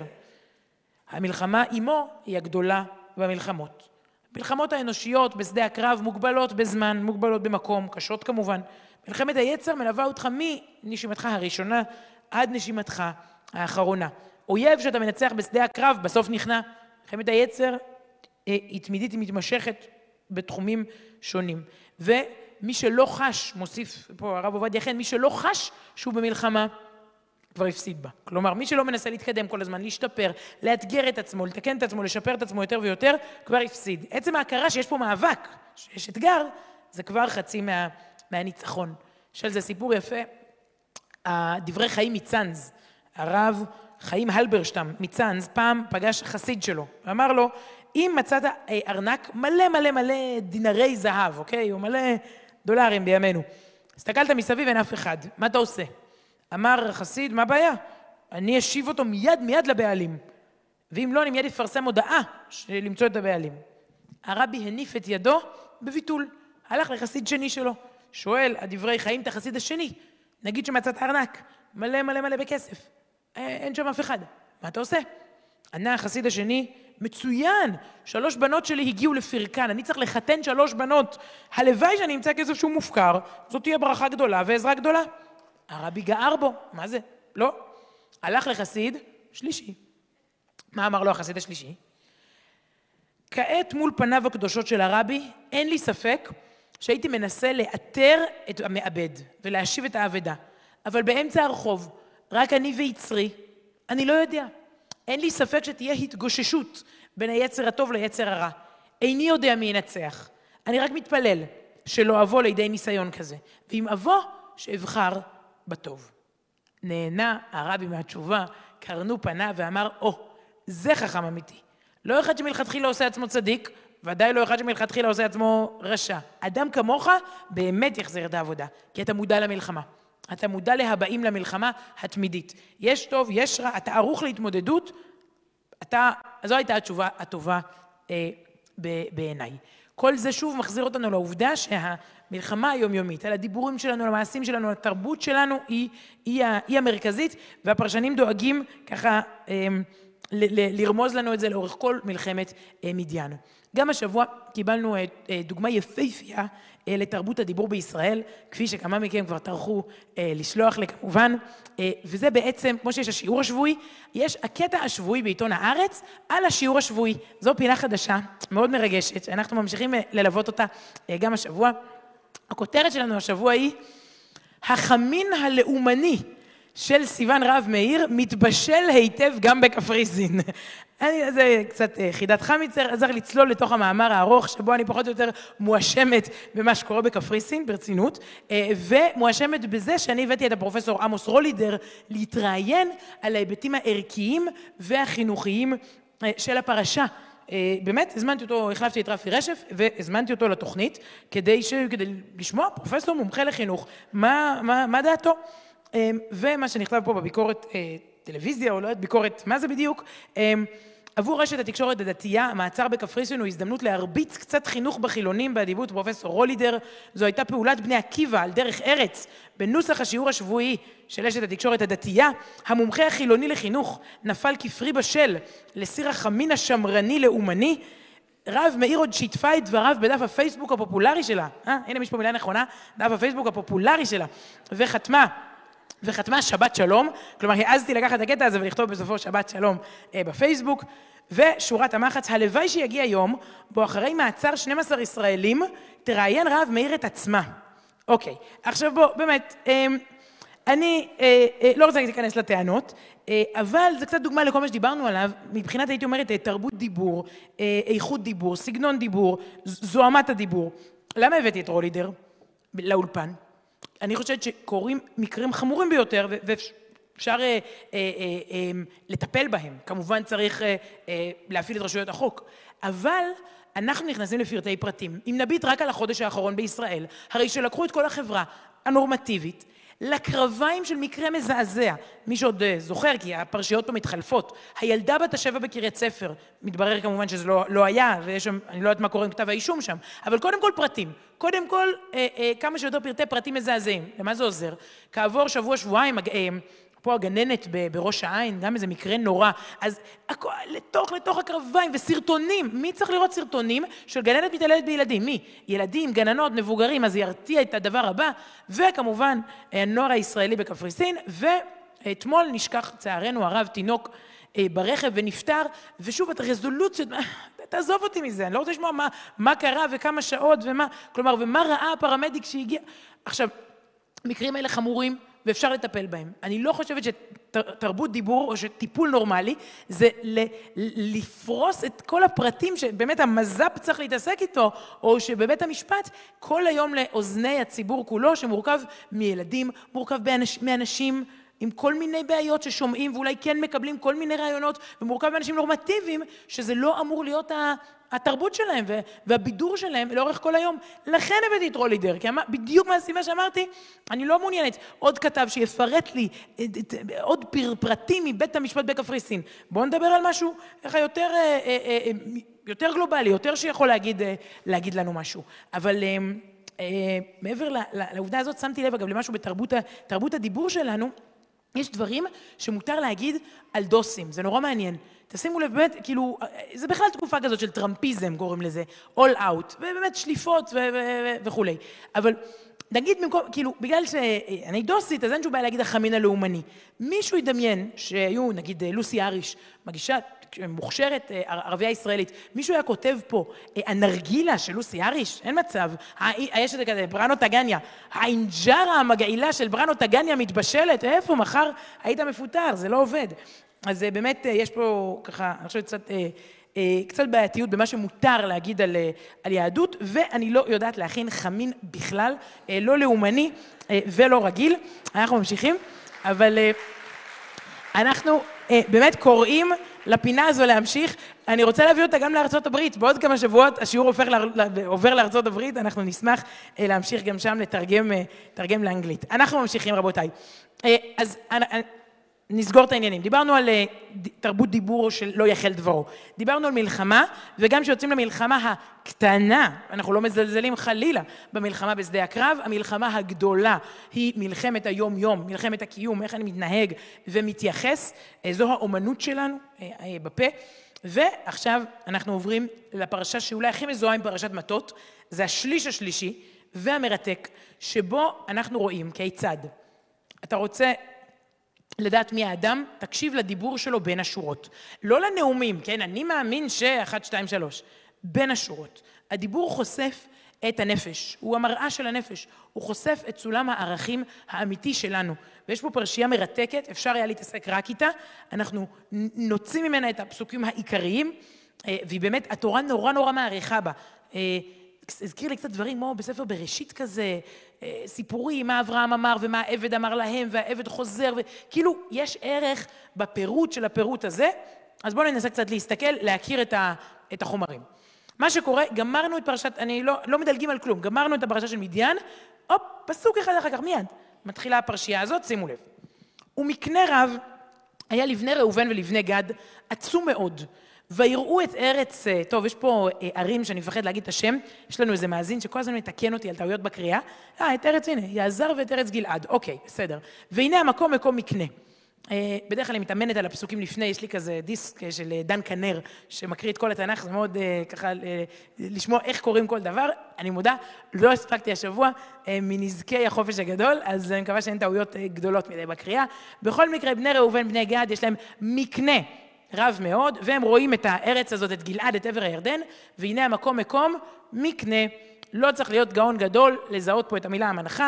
המלחמה עמו היא הגדולה במלחמות. מלחמות האנושיות בשדה הקרב מוגבלות בזמן, מוגבלות במקום, קשות כמובן. מלחמת היצר מלווה אותך מנשימתך הראשונה עד נשימתך האחרונה. אויב שאתה מנצח בשדה הקרב בסוף נכנע. מלחמת היצר היא תמידית, היא מתמשכת בתחומים שונים. ומי שלא חש, מוסיף פה הרב עובדיה חן, מי שלא חש שהוא במלחמה, כבר הפסיד בה. כלומר, מי שלא מנסה להתקדם כל הזמן, להשתפר, לאתגר את עצמו, לתקן את עצמו, לשפר את עצמו יותר ויותר, כבר הפסיד. עצם ההכרה שיש פה מאבק, שיש אתגר, זה כבר חצי מה, מהניצחון. של זה סיפור יפה, דברי חיים מצנז, הרב חיים הלברשטם מצנז, פעם פגש חסיד שלו, ואמר לו, אם מצאת ארנק מלא מלא מלא דינרי זהב, אוקיי? או מלא דולרים בימינו. הסתכלת מסביב, אין אף אחד. מה אתה עושה? אמר חסיד, מה הבעיה? אני אשיב אותו מיד מיד לבעלים. ואם לא, אני מיד אפרסם הודעה למצוא את הבעלים. הרבי הניף את ידו בביטול. הלך לחסיד שני שלו. שואל, הדברי חיים את החסיד השני. נגיד שמצאת ארנק, מלא מלא מלא בכסף. אין שם אף אחד. מה אתה עושה? ענה החסיד השני, מצוין, שלוש בנות שלי הגיעו לפרקן, אני צריך לחתן שלוש בנות. הלוואי שאני אמצא כסף שהוא מופקר, זאת תהיה ברכה גדולה ועזרה גדולה. הרבי גער בו, מה זה? לא. הלך לחסיד שלישי. מה אמר לו החסיד השלישי? כעת מול פניו הקדושות של הרבי, אין לי ספק שהייתי מנסה לאתר את המעבד ולהשיב את העבדה. אבל באמצע הרחוב, רק אני ויצרי, אני לא יודע. אין לי ספק שתהיה התגוששות בין היצר הטוב ליצר הרע. איני יודע מי ינצח. אני רק מתפלל שלא אבוא לידי ניסיון כזה. ואם אבוא, שאבחר בטוב. נהנה הרבי מהתשובה, קרנו פנה ואמר, או, זה חכם אמיתי. לא אחד שמלכתחילה עושה עצמו צדיק, ודאי לא אחד שמלכתחילה עושה עצמו רשע. אדם כמוך באמת יחזיר את העבודה, כי אתה מודע למלחמה. אתה מודע להבאים למלחמה התמידית. יש טוב, יש רע, אתה ערוך להתמודדות, אתה, זו הייתה התשובה הטובה אה, בעיניי. כל זה שוב מחזיר אותנו לעובדה שהמלחמה היומיומית, על הדיבורים שלנו, על המעשים שלנו, על התרבות שלנו, היא, היא, היא המרכזית, והפרשנים דואגים ככה אה, ל, ל, לרמוז לנו את זה לאורך כל מלחמת אה, מדיין. גם השבוע קיבלנו אה, אה, דוגמה יפהפייה אה, לתרבות הדיבור בישראל, כפי שכמה מכם כבר טרחו אה, לשלוח לי כמובן, אה, וזה בעצם, כמו שיש השיעור השבועי, יש הקטע השבועי בעיתון הארץ על השיעור השבועי. זו פינה חדשה, מאוד מרגשת, אנחנו ממשיכים ללוות אותה אה, גם השבוע. הכותרת שלנו השבוע היא, החמין הלאומני של סיוון רהב מאיר מתבשל היטב גם בקפריסין. אני, זה קצת חידת חמיצר, עזר לצלול לתוך המאמר הארוך, שבו אני פחות או יותר מואשמת במה שקורה בקפריסין, ברצינות, ומואשמת בזה שאני הבאתי את הפרופסור עמוס רולידר להתראיין על ההיבטים הערכיים והחינוכיים של הפרשה. באמת, הזמנתי אותו, החלפתי את רפי רשף, והזמנתי אותו לתוכנית, כדי, ש... כדי לשמוע פרופסור מומחה לחינוך, מה, מה, מה דעתו? ומה שנכתב פה בביקורת טלוויזיה, או לא יודעת ביקורת, מה זה בדיוק? עבור רשת התקשורת הדתייה, המעצר בקפריסין הוא הזדמנות להרביץ קצת חינוך בחילונים באדיבות פרופסור רולידר. זו הייתה פעולת בני עקיבא על דרך ארץ, בנוסח השיעור השבועי של רשת התקשורת הדתייה. המומחה החילוני לחינוך נפל כפרי בשל לסיר החמין השמרני לאומני. רב מאיר עוד שיתפה את דבריו בדף הפייסבוק הפופולרי שלה. אה, הנה יש פה מילה נכונה, דף הפייסבוק הפופולרי שלה. וחתמה. וחתמה שבת שלום, כלומר העזתי לקחת את הקטע הזה ולכתוב בסופו שבת שלום אה, בפייסבוק, ושורת המחץ, הלוואי שיגיע יום, בו אחרי מעצר שנים עשר ישראלים, תראיין רהב מאיר את עצמה. אוקיי, עכשיו בוא, באמת, אה, אני אה, אה, לא רוצה להיכנס לטענות, אה, אבל זה קצת דוגמה לכל מה שדיברנו עליו, מבחינת הייתי אומרת תרבות דיבור, אה, איכות דיבור, סגנון דיבור, זוהמת הדיבור. למה הבאתי את רולידר לאולפן? אני חושבת שקורים מקרים חמורים ביותר, ואפשר אה, אה, אה, לטפל בהם. כמובן צריך אה, אה, להפעיל את רשויות החוק. אבל אנחנו נכנסים לפרטי פרטים. אם נביט רק על החודש האחרון בישראל, הרי שלקחו את כל החברה הנורמטיבית, לקרביים של מקרה מזעזע. מי שעוד זוכר, כי הפרשיות פה מתחלפות. הילדה בת השבע בקריית ספר, מתברר כמובן שזה לא, לא היה, ויש שם, אני לא יודעת מה קורה עם כתב האישום שם, אבל קודם כל פרטים. קודם כל, אה, אה, כמה שיותר פרטי פרטים מזעזעים. למה זה עוזר? כעבור שבוע, שבועיים, אה, פה הגננת בראש העין, גם איזה מקרה נורא, אז לתוך, לתוך הקרביים וסרטונים, מי צריך לראות סרטונים של גננת מתעללת בילדים? מי? ילדים, גננות, מבוגרים, אז ירתיע את הדבר הבא, וכמובן, הנוער הישראלי בקפריסין, ואתמול נשכח צערנו הרב תינוק ברכב ונפטר, ושוב את הרזולוציות, תעזוב אותי מזה, אני לא רוצה לשמוע מה, מה קרה וכמה שעות ומה, כלומר, ומה ראה הפרמדיק שהגיע. עכשיו, מקרים האלה חמורים, ואפשר לטפל בהם. אני לא חושבת שתרבות דיבור או שטיפול נורמלי זה לפרוס את כל הפרטים שבאמת המז"פ צריך להתעסק איתו, או שבבית המשפט כל היום לאוזני הציבור כולו שמורכב מילדים, מורכב מאנשים עם כל מיני בעיות ששומעים ואולי כן מקבלים כל מיני רעיונות, ומורכב מאנשים נורמטיביים שזה לא אמור להיות התרבות שלהם והבידור שלהם לאורך כל היום. לכן הבאתי את רולידר, כי בדיוק מהסיבה שאמרתי, אני לא מעוניינת עוד כתב שיפרט לי עוד פרטים מבית המשפט בקפריסין. בואו נדבר על משהו איך יותר, יותר גלובלי, יותר שיכול להגיד, להגיד לנו משהו. אבל מעבר לעובדה הזאת שמתי לב אגב למשהו בתרבות הדיבור שלנו, יש דברים שמותר להגיד על דוסים, זה נורא מעניין. תשימו לב, באמת, כאילו, זה בכלל תקופה כזאת של טראמפיזם, קוראים לזה, all out, ובאמת שליפות וכו'. אבל נגיד, במקום, כאילו, בגלל שאני דוסית, אז אין שום בעיה להגיד החמין הלאומני. מישהו ידמיין שהיו, נגיד, לוסי אריש, מגישה מוכשרת, ערבייה ישראלית, מישהו היה כותב פה, הנרגילה של לוסי אריש, אין מצב, יש את זה כזה, בראנו טגניה, האינג'רה המגעילה של בראנו טגניה מתבשלת, איפה, מחר היית מפוטר, זה לא עובד. אז באמת יש פה ככה, אני חושבת קצת קצת בעייתיות במה שמותר להגיד על, על יהדות, ואני לא יודעת להכין חמין בכלל, לא לאומני ולא רגיל. אנחנו ממשיכים, אבל אנחנו באמת קוראים לפינה הזו להמשיך. אני רוצה להביא אותה גם לארצות הברית. בעוד כמה שבועות השיעור עובר, עובר לארצות הברית, אנחנו נשמח להמשיך גם שם לתרגם, לתרגם לאנגלית. אנחנו ממשיכים, רבותיי. אז נסגור את העניינים. דיברנו על תרבות דיבור של לא יחל דברו. דיברנו על מלחמה, וגם כשיוצאים למלחמה הקטנה, אנחנו לא מזלזלים חלילה במלחמה בשדה הקרב, המלחמה הגדולה היא מלחמת היום-יום, מלחמת הקיום, איך אני מתנהג ומתייחס. זו האומנות שלנו בפה. ועכשיו אנחנו עוברים לפרשה שאולי הכי מזוהה עם פרשת מטות, זה השליש השלישי והמרתק, שבו אנחנו רואים כיצד. אתה רוצה לדעת מי האדם, תקשיב לדיבור שלו בין השורות. לא לנאומים, כן? אני מאמין שאחת, שתיים, שלוש. בין השורות. הדיבור חושף את הנפש. הוא המראה של הנפש. הוא חושף את סולם הערכים האמיתי שלנו. ויש פה פרשייה מרתקת, אפשר היה להתעסק רק איתה. אנחנו נוציא ממנה את הפסוקים העיקריים, והיא באמת, התורה נורא נורא מעריכה בה. הזכיר לי קצת דברים כמו בספר בראשית כזה, סיפורים, מה אברהם אמר ומה העבד אמר להם, והעבד חוזר, וכאילו יש ערך בפירוט של הפירוט הזה, אז בואו ננסה קצת להסתכל, להכיר את, ה, את החומרים. מה שקורה, גמרנו את פרשת, אני לא, לא מדלגים על כלום, גמרנו את הפרשה של מדיין, הופ, פסוק אחד אחר כך, מיד, מתחילה הפרשייה הזאת, שימו לב. ומקנה רב היה לבני ראובן ולבני גד עצום מאוד, ויראו את ארץ, טוב, יש פה ערים שאני מפחד להגיד את השם, יש לנו איזה מאזין שכל הזמן מתקן אותי על טעויות בקריאה, אה, את ארץ, הנה, יעזר ואת ארץ גלעד, אוקיי, בסדר. והנה המקום, מקום מקנה. בדרך כלל אני מתאמנת על הפסוקים לפני, יש לי כזה דיסק של דן כנר, שמקריא את כל התנ"ך, זה מאוד ככה, לשמוע איך קוראים כל דבר. אני מודה, לא הספקתי השבוע מנזקי החופש הגדול, אז אני מקווה שאין טעויות גדולות מדי בקריאה. בכל מקרה, בני ראובן, בני גד, יש להם מקנה רב מאוד, והם רואים את הארץ הזאת, את גלעד, את עבר הירדן, והנה המקום מקום מקנה. לא צריך להיות גאון גדול, לזהות פה את המילה המנחה,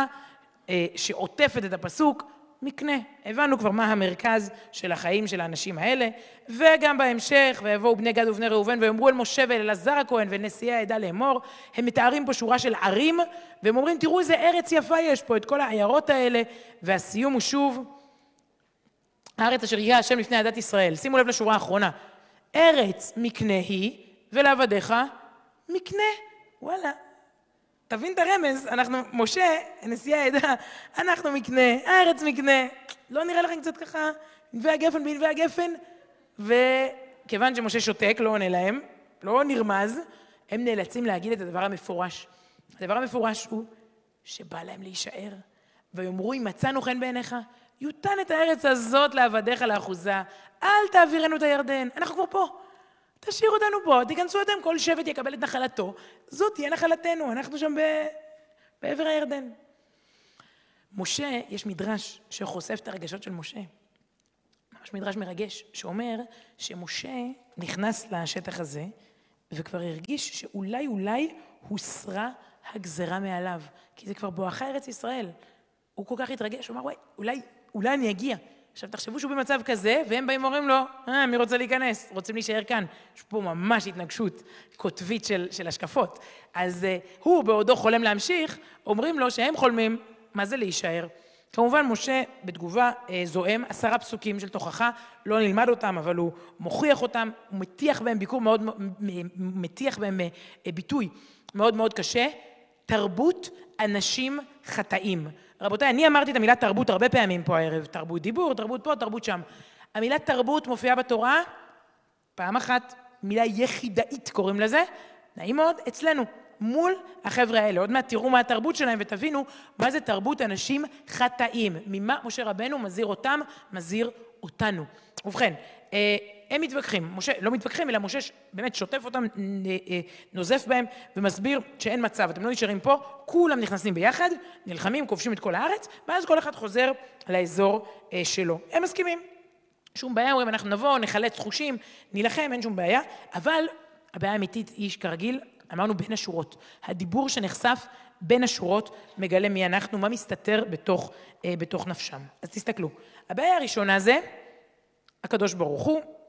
שעוטפת את הפסוק, מקנה. הבנו כבר מה המרכז של החיים של האנשים האלה, וגם בהמשך, ויבואו בני גד ובני ראובן, ויאמרו אל משה ואל אלעזר הכהן ואל נשיאי העדה לאמור, הם מתארים פה שורה של ערים, והם אומרים, תראו איזה ארץ יפה יש פה, את כל העיירות האלה, והסיום הוא שוב, הארץ אשר יהיה השם לפני עדת ישראל. שימו לב לשורה האחרונה. ארץ מקנה היא, ולעבדיך מקנה. וואלה. תבין את הרמז, אנחנו, משה, נשיא העדה, אנחנו מקנה, הארץ מקנה. לא נראה לכם קצת ככה, נדבי הגפן בנדבי הגפן? וכיוון שמשה שותק, לא עונה להם, לא נרמז, הם נאלצים להגיד את הדבר המפורש. הדבר המפורש הוא שבא להם להישאר. ויאמרו, אם מצאנו חן בעיניך, יותן את הארץ הזאת לעבדיך לאחוזה, אל תעבירנו את הירדן, אנחנו כבר פה. תשאיר אותנו פה, תיכנסו אתם, כל שבט יקבל את נחלתו, זאת תהיה נחלתנו, אנחנו שם ב... בעבר הירדן. משה, יש מדרש שחושף את הרגשות של משה, ממש מדרש מרגש, שאומר שמשה נכנס לשטח הזה, וכבר הרגיש שאולי אולי הוסרה הגזרה מעליו, כי זה כבר בואכה ארץ ישראל. הוא כל כך התרגש, הוא אמר, וואי, אולי, אולי אני אגיע. עכשיו, תחשבו שהוא במצב כזה, והם באים ואומרים לו, אה, מי רוצה להיכנס? רוצים להישאר כאן. יש פה ממש התנגשות כותבית של, של השקפות. אז uh, הוא, בעודו חולם להמשיך, אומרים לו שהם חולמים, מה זה להישאר? כמובן, משה, בתגובה, uh, זוהם, עשרה פסוקים של תוכחה, לא נלמד אותם, אבל הוא מוכיח אותם, הוא מטיח בהם ביקור מאוד, מטיח בהם uh, ביטוי מאוד מאוד קשה, תרבות אנשים חטאים. רבותיי, אני אמרתי את המילה תרבות הרבה פעמים פה הערב, תרבות דיבור, תרבות פה, תרבות שם. המילה תרבות מופיעה בתורה, פעם אחת, מילה יחידאית קוראים לזה, נעים מאוד, אצלנו, מול החבר'ה האלה. עוד מעט תראו מה התרבות שלהם ותבינו מה זה תרבות אנשים חטאים. ממה משה רבנו מזהיר אותם, מזהיר אותנו. ובכן, הם מתווכחים, משה, לא מתווכחים, אלא משה באמת שוטף אותם, נוזף בהם ומסביר שאין מצב, אתם לא נשארים פה, כולם נכנסים ביחד, נלחמים, כובשים את כל הארץ, ואז כל אחד חוזר לאזור שלו. הם מסכימים. שום בעיה, אומרים, אנחנו נבוא, נחלץ חושים, נילחם, אין שום בעיה, אבל הבעיה האמיתית היא כרגיל, אמרנו בין השורות. הדיבור שנחשף בין השורות מגלה מי אנחנו, מה מסתתר בתוך, בתוך נפשם. אז תסתכלו. הבעיה הראשונה זה, הקדוש ברוך הוא,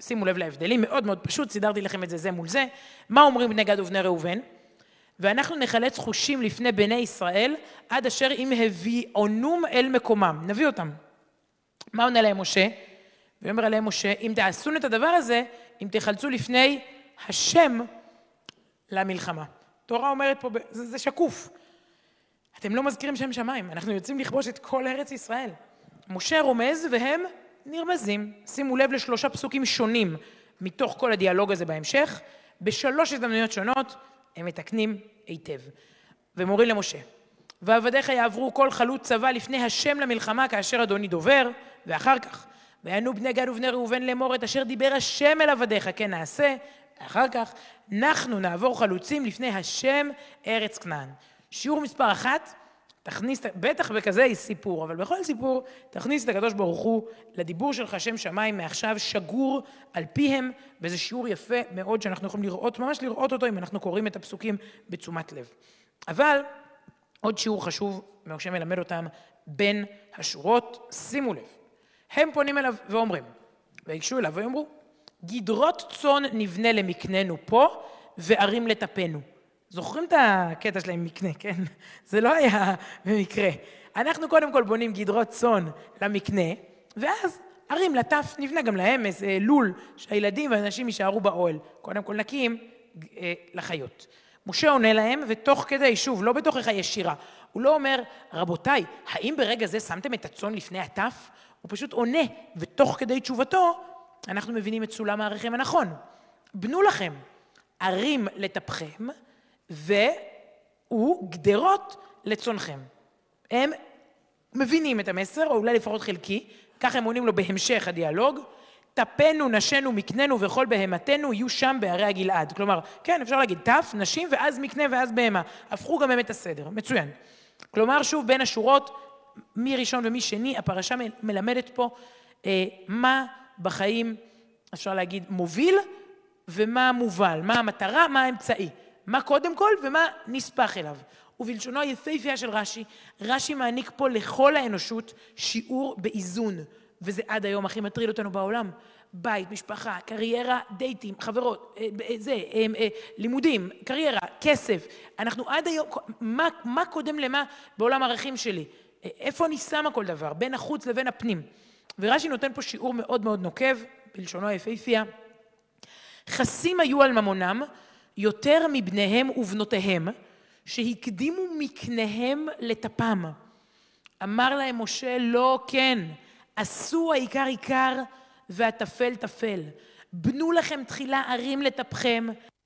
שימו לב להבדלים, מאוד מאוד פשוט, סידרתי לכם את זה זה מול זה. מה אומרים בני גד ובני ראובן? ואנחנו נחלץ חושים לפני בני ישראל, עד אשר אם הביאונום אל מקומם. נביא אותם. מה עונה להם משה? ואומר עליהם משה, אם תעשו את הדבר הזה, אם תחלצו לפני השם למלחמה. תורה אומרת פה, זה, זה שקוף. אתם לא מזכירים שם שמיים, אנחנו יוצאים לכבוש את כל ארץ ישראל. משה רומז והם נרמזים. שימו לב לשלושה פסוקים שונים מתוך כל הדיאלוג הזה בהמשך. בשלוש הזדמנויות שונות הם מתקנים היטב. ומורים למשה, ועבדיך יעברו כל חלוץ צבא לפני השם למלחמה כאשר אדוני דובר, ואחר כך, ויענו בני גד ובני ראובן לאמור את אשר דיבר השם אל עבדיך, כן נעשה, ואחר כך אנחנו נעבור חלוצים לפני השם ארץ כנען. שיעור מספר אחת, תכניס, בטח בכזה סיפור, אבל בכל סיפור, תכניס את הקדוש ברוך הוא לדיבור שלך שם שמיים מעכשיו שגור על פיהם, וזה שיעור יפה מאוד שאנחנו יכולים לראות, ממש לראות אותו אם אנחנו קוראים את הפסוקים בתשומת לב. אבל עוד שיעור חשוב, משה מלמד אותם בין השורות, שימו לב. הם פונים אליו ואומרים, ויגשו אליו ואומרו, גדרות צאן נבנה למקננו פה, וערים לטפנו. זוכרים את הקטע שלהם מקנה, כן? זה לא היה במקרה. אנחנו קודם כל בונים גדרות צאן למקנה, ואז ערים לטף, נבנה גם להם איזה לול שהילדים והאנשים יישארו באוהל. קודם כל נקים אה, לחיות. משה עונה להם, ותוך כדי, שוב, לא בתוכך ישירה, הוא לא אומר, רבותיי, האם ברגע זה שמתם את הצאן לפני הטף? הוא פשוט עונה, ותוך כדי תשובתו, אנחנו מבינים את סולם הערכים הנכון. בנו לכם ערים לטפכם, והוא גדרות לצונכם. הם מבינים את המסר, או אולי לפחות חלקי, כך הם עונים לו בהמשך הדיאלוג, טפנו, נשנו, מקננו וכל בהמתנו יהיו שם בערי הגלעד. כלומר, כן, אפשר להגיד טף, נשים ואז מקנה ואז בהמה. הפכו גם הם את הסדר. מצוין. כלומר, שוב, בין השורות, מי ראשון ומי שני, הפרשה מלמדת פה אה, מה בחיים, אפשר להגיד, מוביל, ומה מובל, מה המטרה, מה האמצעי. מה קודם כל ומה נספח אליו. ובלשונו היפהפייה של רש"י, רש"י מעניק פה לכל האנושות שיעור באיזון, וזה עד היום הכי מטריד אותנו בעולם. בית, משפחה, קריירה, דייטים, חברות, זה, לימודים, קריירה, כסף. אנחנו עד היום, מה, מה קודם למה בעולם הערכים שלי? איפה אני שמה כל דבר? בין החוץ לבין הפנים. ורש"י נותן פה שיעור מאוד מאוד נוקב, בלשונו היפהפייה. חסים היו על ממונם, יותר מבניהם ובנותיהם, שהקדימו מקניהם לטפם. אמר להם משה, לא כן, עשו העיקר עיקר והטפל טפל. בנו לכם תחילה ערים לטפכם,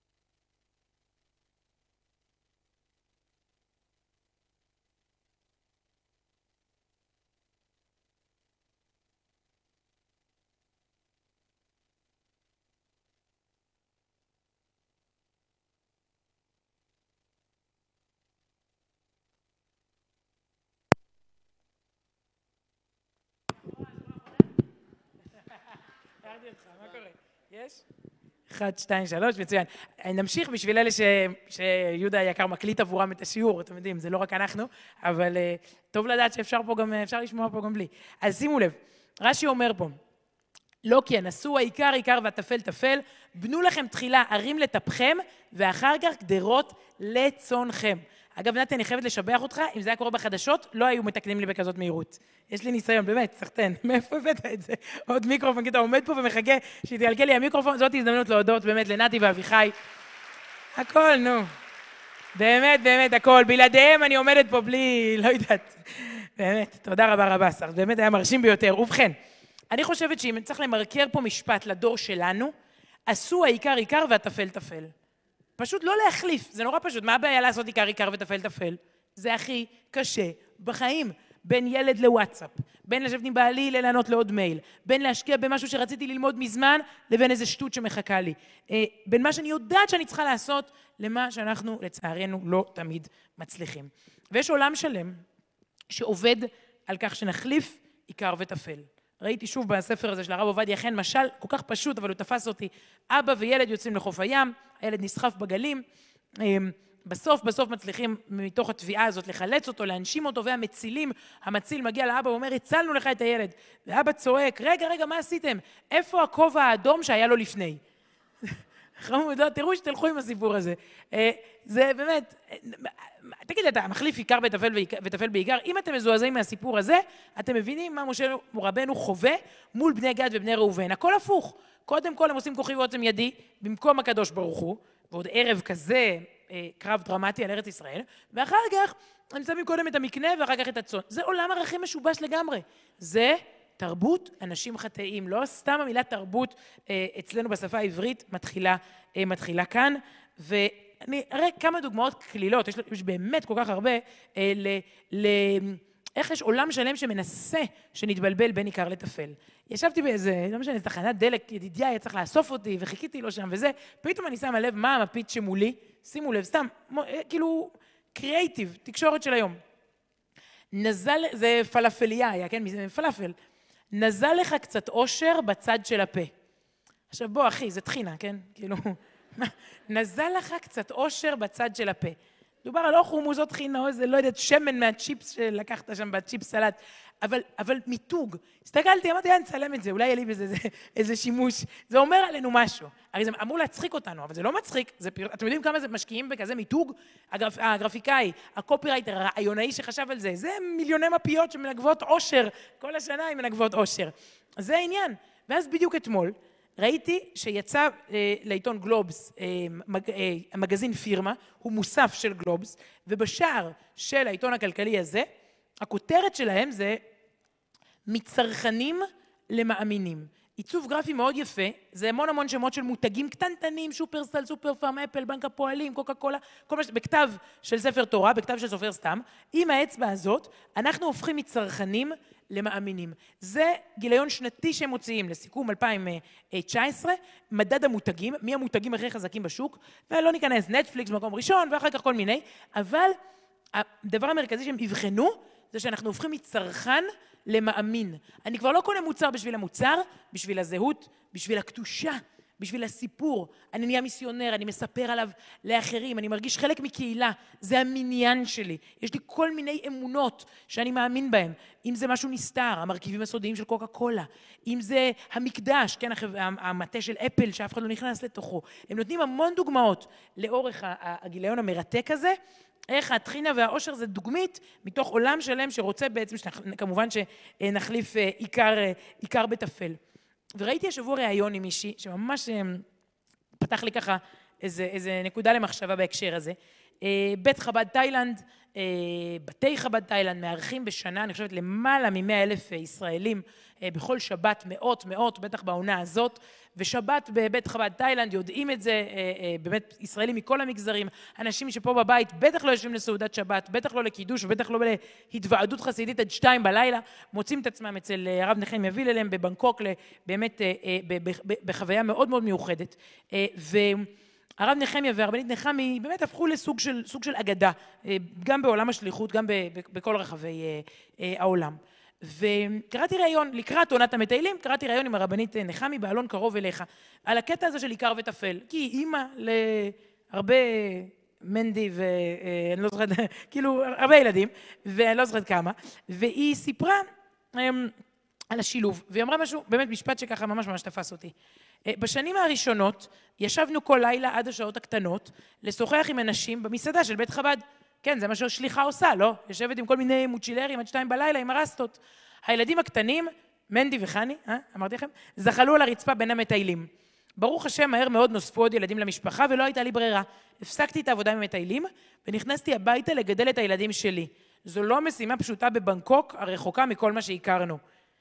מה קורה? יש? אחד, שתיים, שלוש, מצוין. נמשיך בשביל אלה ש... שיהודה היקר מקליט עבורם את השיעור, אתם יודעים, זה לא רק אנחנו, אבל uh, טוב לדעת שאפשר פה גם, אפשר לשמוע פה גם בלי. אז שימו לב, רש"י אומר פה, לא כי עשו העיקר עיקר והטפל טפל, בנו לכם תחילה ערים לטפכם, ואחר כך גדרות לצונכם. אגב, נתי, אני חייבת לשבח אותך, אם זה היה קורה בחדשות, לא היו מתקנים לי בכזאת מהירות. יש לי ניסיון, באמת, סחטן, מאיפה הבאת את זה? עוד מיקרופון, כי אתה עומד פה ומחכה שתגלגל לי המיקרופון, זאת הזדמנות להודות באמת לנתי ואביחי. הכל, נו. באמת, באמת, הכל. בלעדיהם אני עומדת פה בלי, לא יודעת. באמת, תודה רבה רבה, שר. באמת היה מרשים ביותר. ובכן, אני חושבת שאם צריך למרקר פה משפט לדור שלנו, עשו העיקר עיקר והטפל טפל. פשוט לא להחליף, זה נורא פשוט. מה הבעיה לעשות עיקר עיקר וטפל טפל? זה הכי קשה בחיים. בין ילד לוואטסאפ, בין לשבת עם בעלי ללענות לעוד מייל, בין להשקיע במשהו שרציתי ללמוד מזמן, לבין איזה שטות שמחכה לי. בין מה שאני יודעת שאני צריכה לעשות, למה שאנחנו לצערנו לא תמיד מצליחים. ויש עולם שלם שעובד על כך שנחליף עיקר וטפל. ראיתי שוב בספר הזה של הרב עובדיה חן, משל כל כך פשוט, אבל הוא תפס אותי. אבא וילד יוצאים לחוף הים, הילד נסחף בגלים, בסוף, בסוף מצליחים מתוך התביעה הזאת לחלץ אותו, להנשים אותו, והמצילים, המציל מגיע לאבא ואומר, הצלנו לך את הילד. ואבא צועק, רגע, רגע, מה עשיתם? איפה הכובע האדום שהיה לו לפני? חמוד, לא, תראו שתלכו עם הסיפור הזה. זה באמת, תגיד, אתה מחליף עיקר וטפל בעיקר, אם אתם מזועזעים מהסיפור הזה, אתם מבינים מה משה רבנו חווה מול בני גד ובני ראובן. הכל הפוך. קודם כל הם עושים כוחי ועוצם ידי, במקום הקדוש ברוך הוא, ועוד ערב כזה, קרב דרמטי על ארץ ישראל, ואחר כך הם שמים קודם את המקנה ואחר כך את הצאן. זה עולם ערכים משובש לגמרי. זה תרבות אנשים חטאים. לא סתם המילה תרבות אצלנו בשפה העברית מתחילה, מתחילה כאן, ואני אראה כמה דוגמאות כלילות, יש, יש באמת כל כך הרבה, ל, ל, איך יש עולם שלם שמנסה שנתבלבל בין עיקר לטפל. ישבתי באיזה, לא משנה, תחנת דלק, ידידיה היה צריך לאסוף אותי וחיכיתי לו שם וזה, פתאום אני שמה לב מה המפית שמולי, שימו לב, סתם, כאילו, קריאייטיב, תקשורת של היום. נזל, זה פלאפליה היה, כן? זה פלאפל. נזל לך קצת אושר בצד של הפה. עכשיו בוא אחי, זה תחינה, כן? כאילו, נזל לך קצת אושר בצד של הפה. דובר על אוכו מוזות תחינה, או איזה, לא יודעת, שמן מהצ'יפס שלקחת שם בצ'יפס סלט, אבל, אבל מיתוג. הסתכלתי, אמרתי, אני אצלם את זה, אולי יהיה לי בזה איזה, איזה שימוש. זה אומר עלינו משהו. הרי זה אמור להצחיק אותנו, אבל זה לא מצחיק. זה, אתם יודעים כמה זה משקיעים בכזה מיתוג? הגרפ, הגרפיקאי, הקופירייטר, הרעיונאי שחשב על זה, זה מיליוני מפיות שמנגבות אושר. כל השנה הן מנגבות אושר. זה העניין. ואז בדיוק אתמול, ראיתי שיצא אה, לעיתון גלובס, אה, מג, אה, המגזין פירמה, הוא מוסף של גלובס, ובשער של העיתון הכלכלי הזה, הכותרת שלהם זה מצרכנים למאמינים. עיצוב גרפי מאוד יפה, זה המון המון שמות של מותגים קטנטנים, שופרסל, סופר פארם, אפל, בנק הפועלים, קוקה קולה, כל מה ש... בכתב של ספר תורה, בכתב של סופר סתם, עם האצבע הזאת, אנחנו הופכים מצרכנים למאמינים. זה גיליון שנתי שהם מוציאים, לסיכום אלפיים תשע עשרה, מדד המותגים, מי המותגים הכי חזקים בשוק, ולא ניכנס, נטפליקס במקום ראשון, ואחר כך כל מיני, אבל הדבר המרכזי שהם יבחנו, זה שאנחנו הופכים מצרכן למאמין. אני כבר לא קונה מוצר בשביל המוצר, בשביל הזהות, בשביל הקדושה, בשביל הסיפור. אני נהיה מיסיונר, אני מספר עליו לאחרים, אני מרגיש חלק מקהילה, זה המניין שלי. יש לי כל מיני אמונות שאני מאמין בהן. אם זה משהו נסתר, המרכיבים הסודיים של קוקה קולה, אם זה המקדש, כן, המטה של אפל שאף אחד לא נכנס לתוכו. הם נותנים המון דוגמאות לאורך הגיליון המרתק הזה, איך התחינה והאושר זה דוגמית מתוך עולם שלם שרוצה בעצם, כמובן שנחליף עיקר, עיקר בטפל. וראיתי השבוע ראיון עם מישהי, שממש פתח לי ככה איזה, איזה נקודה למחשבה בהקשר הזה. בית חב"ד תאילנד, בתי חב"ד תאילנד מארחים בשנה, אני חושבת למעלה ממאה אלף ישראלים, בכל שבת מאות מאות, בטח בעונה הזאת, ושבת בבית חב"ד תאילנד יודעים את זה, באמת ישראלים מכל המגזרים, אנשים שפה בבית בטח לא יושבים לסעודת שבת, בטח לא לקידוש, ובטח לא להתוועדות חסידית עד שתיים בלילה, מוצאים את עצמם אצל הרב נחמיה וילהלם בבנקוק, באמת בחוויה מאוד מאוד מיוחדת. והרב נחמיה והרבנית נחמי באמת הפכו לסוג של, סוג של אגדה, גם בעולם השליחות, גם בכל רחבי העולם. וקראתי ראיון, לקראת עונת המטיילים, קראתי ראיון עם הרבנית נחמי באלון קרוב אליך, על הקטע הזה של עיקר וטפל, כי היא אימא להרבה מנדי ואני לא זוכרת, כאילו הרבה ילדים, ואני לא זוכרת כמה, והיא סיפרה על השילוב, והיא אמרה משהו, באמת משפט שככה ממש ממש תפס אותי. בשנים הראשונות ישבנו כל לילה עד השעות הקטנות, לשוחח עם אנשים במסעדה של בית חב"ד, כן, זה מה ששליחה עושה, לא? יושבת עם כל מיני מוצ'ילרים עד שתיים בלילה עם הרסטות. הילדים הקטנים, מנדי וחני, אה? אמרתי לכם, זחלו על הרצפה בין המטיילים. ברוך השם, מהר מאוד נוספו עוד ילדים למשפחה, ולא הייתה לי ברירה. הפסקתי את העבודה עם המטיילים, ונכנסתי הביתה לגדל את הילדים שלי. זו לא משימה פשוטה בבנקוק, הרחוקה מכל מה שהכרנו.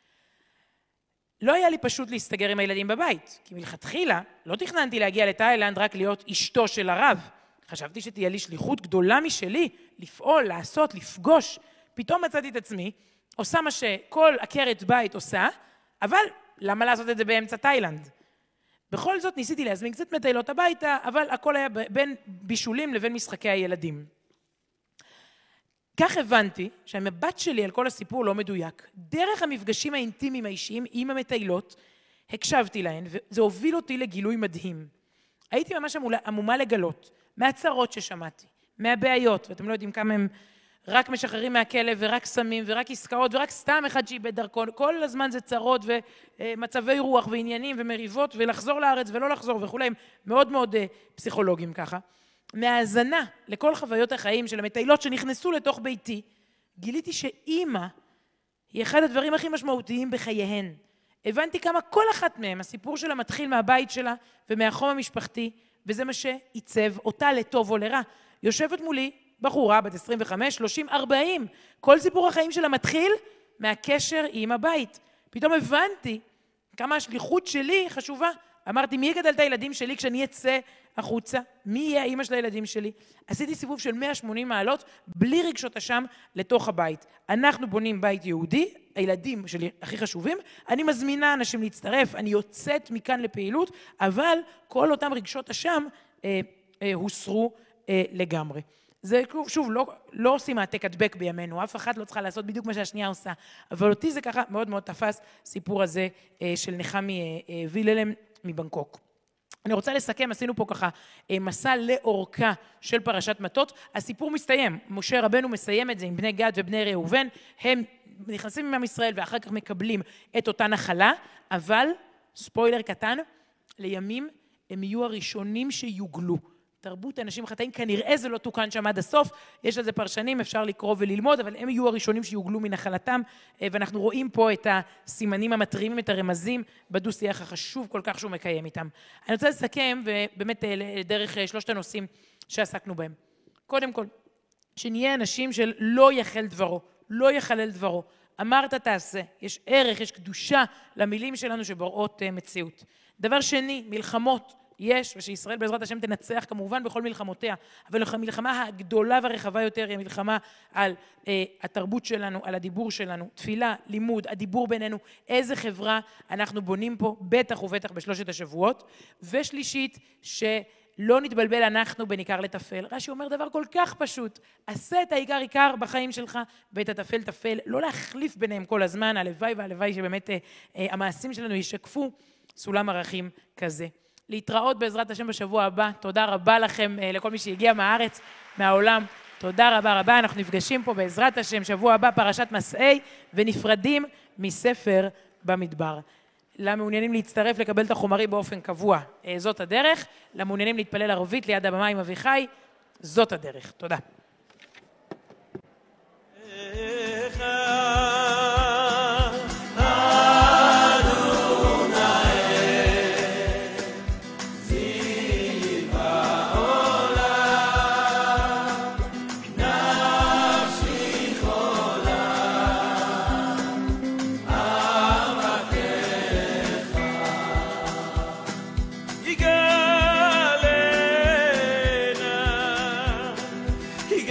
לא היה לי פשוט להסתגר עם הילדים בבית, כי מלכתחילה לא תכננתי להגיע לתאילנד רק להיות אשתו של הרב. חשבתי שתהיה לי שליחות גדולה משלי, לפעול, לעשות, לפגוש. פתאום מצאתי את עצמי, עושה מה שכל עקרת בית עושה, אבל למה לעשות את זה באמצע תאילנד? בכל זאת ניסיתי להזמין קצת מטיילות הביתה, אבל הכל היה בין בישולים לבין משחקי הילדים. כך הבנתי שהמבט שלי על כל הסיפור לא מדויק. דרך המפגשים האינטימיים האישיים עם המטיילות, הקשבתי להן, וזה הוביל אותי לגילוי מדהים. הייתי ממש עמומה לגלות, מהצרות ששמעתי, מהבעיות, ואתם לא יודעים כמה הם רק משחררים מהכלא ורק סמים ורק עסקאות ורק סתם אחד שאיבד דרכון. כל הזמן זה צרות ומצבי רוח ועניינים ומריבות ולחזור לארץ ולא לחזור וכו'. הם מאוד מאוד פסיכולוגיים ככה. מהאזנה לכל חוויות החיים של המטיילות שנכנסו לתוך ביתי, גיליתי שאימא היא אחד הדברים הכי משמעותיים בחייהן. הבנתי כמה כל אחת מהם, הסיפור שלה מתחיל מהבית שלה ומהחום המשפחתי, וזה מה שעיצב אותה לטוב או לרע. יושבת מולי בחורה בת עשרים וחמש, שלושים, ארבעים. כל סיפור החיים שלה מתחיל מהקשר עם הבית. פתאום הבנתי כמה השליחות שלי חשובה. אמרתי, מי יגדל את הילדים שלי כשאני אצא החוצה? מי יהיה האמא של הילדים שלי? עשיתי סיבוב של מאה ושמונים מעלות, בלי רגשות אשם, לתוך הבית. אנחנו בונים בית יהודי, הילדים שלי הכי חשובים, אני מזמינה אנשים להצטרף, אני יוצאת מכאן לפעילות, אבל כל אותם רגשות אשם אה, אה, הוסרו אה, לגמרי. זה שוב, לא, לא עושים העתק הדבק בימינו, אף אחד לא צריכה לעשות בדיוק מה שהשנייה עושה, אבל אותי זה ככה מאוד מאוד תפס, סיפור הזה אה, של נחמי אה, אה, ויללם מבנקוק. אני רוצה לסכם, עשינו פה ככה אה, מסע לאורכה של פרשת מטות, הסיפור מסתיים, משה רבנו מסיים את זה עם בני גד ובני ראובן, הם נכנסים עם עם ישראל ואחר כך מקבלים את אותה נחלה, אבל, ספוילר קטן, לימים הם יהיו הראשונים שיוגלו. תרבות האנשים החטאים, כנראה זה לא תוקן שם עד הסוף, יש על זה פרשנים, אפשר לקרוא וללמוד, אבל הם יהיו הראשונים שיוגלו מנחלתם, ואנחנו רואים פה את הסימנים המטרימים, את הרמזים, בדו-שיח החשוב כל כך שהוא מקיים איתם. אני רוצה לסכם, ובאמת דרך שלושת הנושאים שעסקנו בהם. קודם כל, שנהיה אנשים של לא יחל דברו, לא יחלל דברו. אמרת תעשה, יש ערך, יש קדושה למילים שלנו שבוראות מציאות. דבר שני, מלחמות. יש, ושישראל בעזרת השם תנצח כמובן בכל מלחמותיה, אבל המלחמה הגדולה והרחבה יותר היא המלחמה על אה, התרבות שלנו, על הדיבור שלנו, תפילה, לימוד, הדיבור בינינו, איזה חברה אנחנו בונים פה, בטח ובטח בשלושת השבועות. ושלישית, שלא נתבלבל אנחנו בין עיקר לטפל. רש"י אומר דבר כל כך פשוט, עשה את העיקר עיקר בחיים שלך, ואת הטפל טפל, לא להחליף ביניהם כל הזמן, הלוואי והלוואי שבאמת אה, אה, המעשים שלנו ישקפו סולם ערכים כזה. להתראות בעזרת השם בשבוע הבא. תודה רבה לכם, לכל מי שהגיע מהארץ, מהעולם. תודה רבה רבה. אנחנו נפגשים פה בעזרת השם שבוע הבא, פרשת מסעי, ונפרדים מספר במדבר. למעוניינים להצטרף, לקבל את החומרים באופן קבוע, זאת הדרך. למעוניינים להתפלל ערבית ליד הבמה עם אביחי, זאת הדרך. תודה. He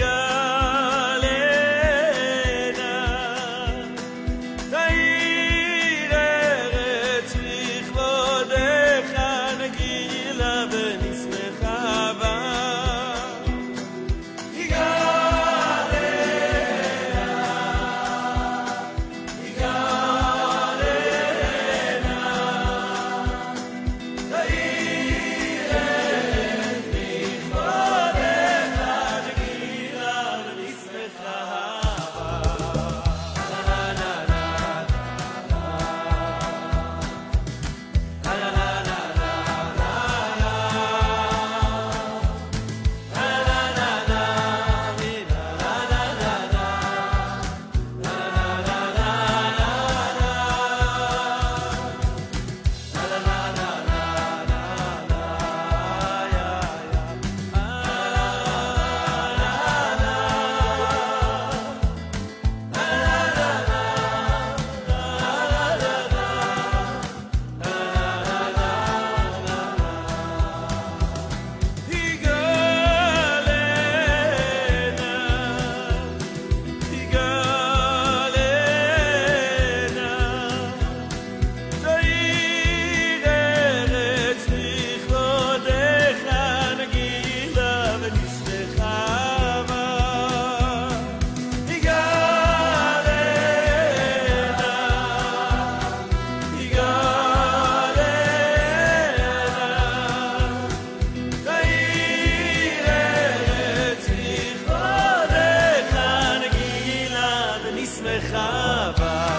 אהבה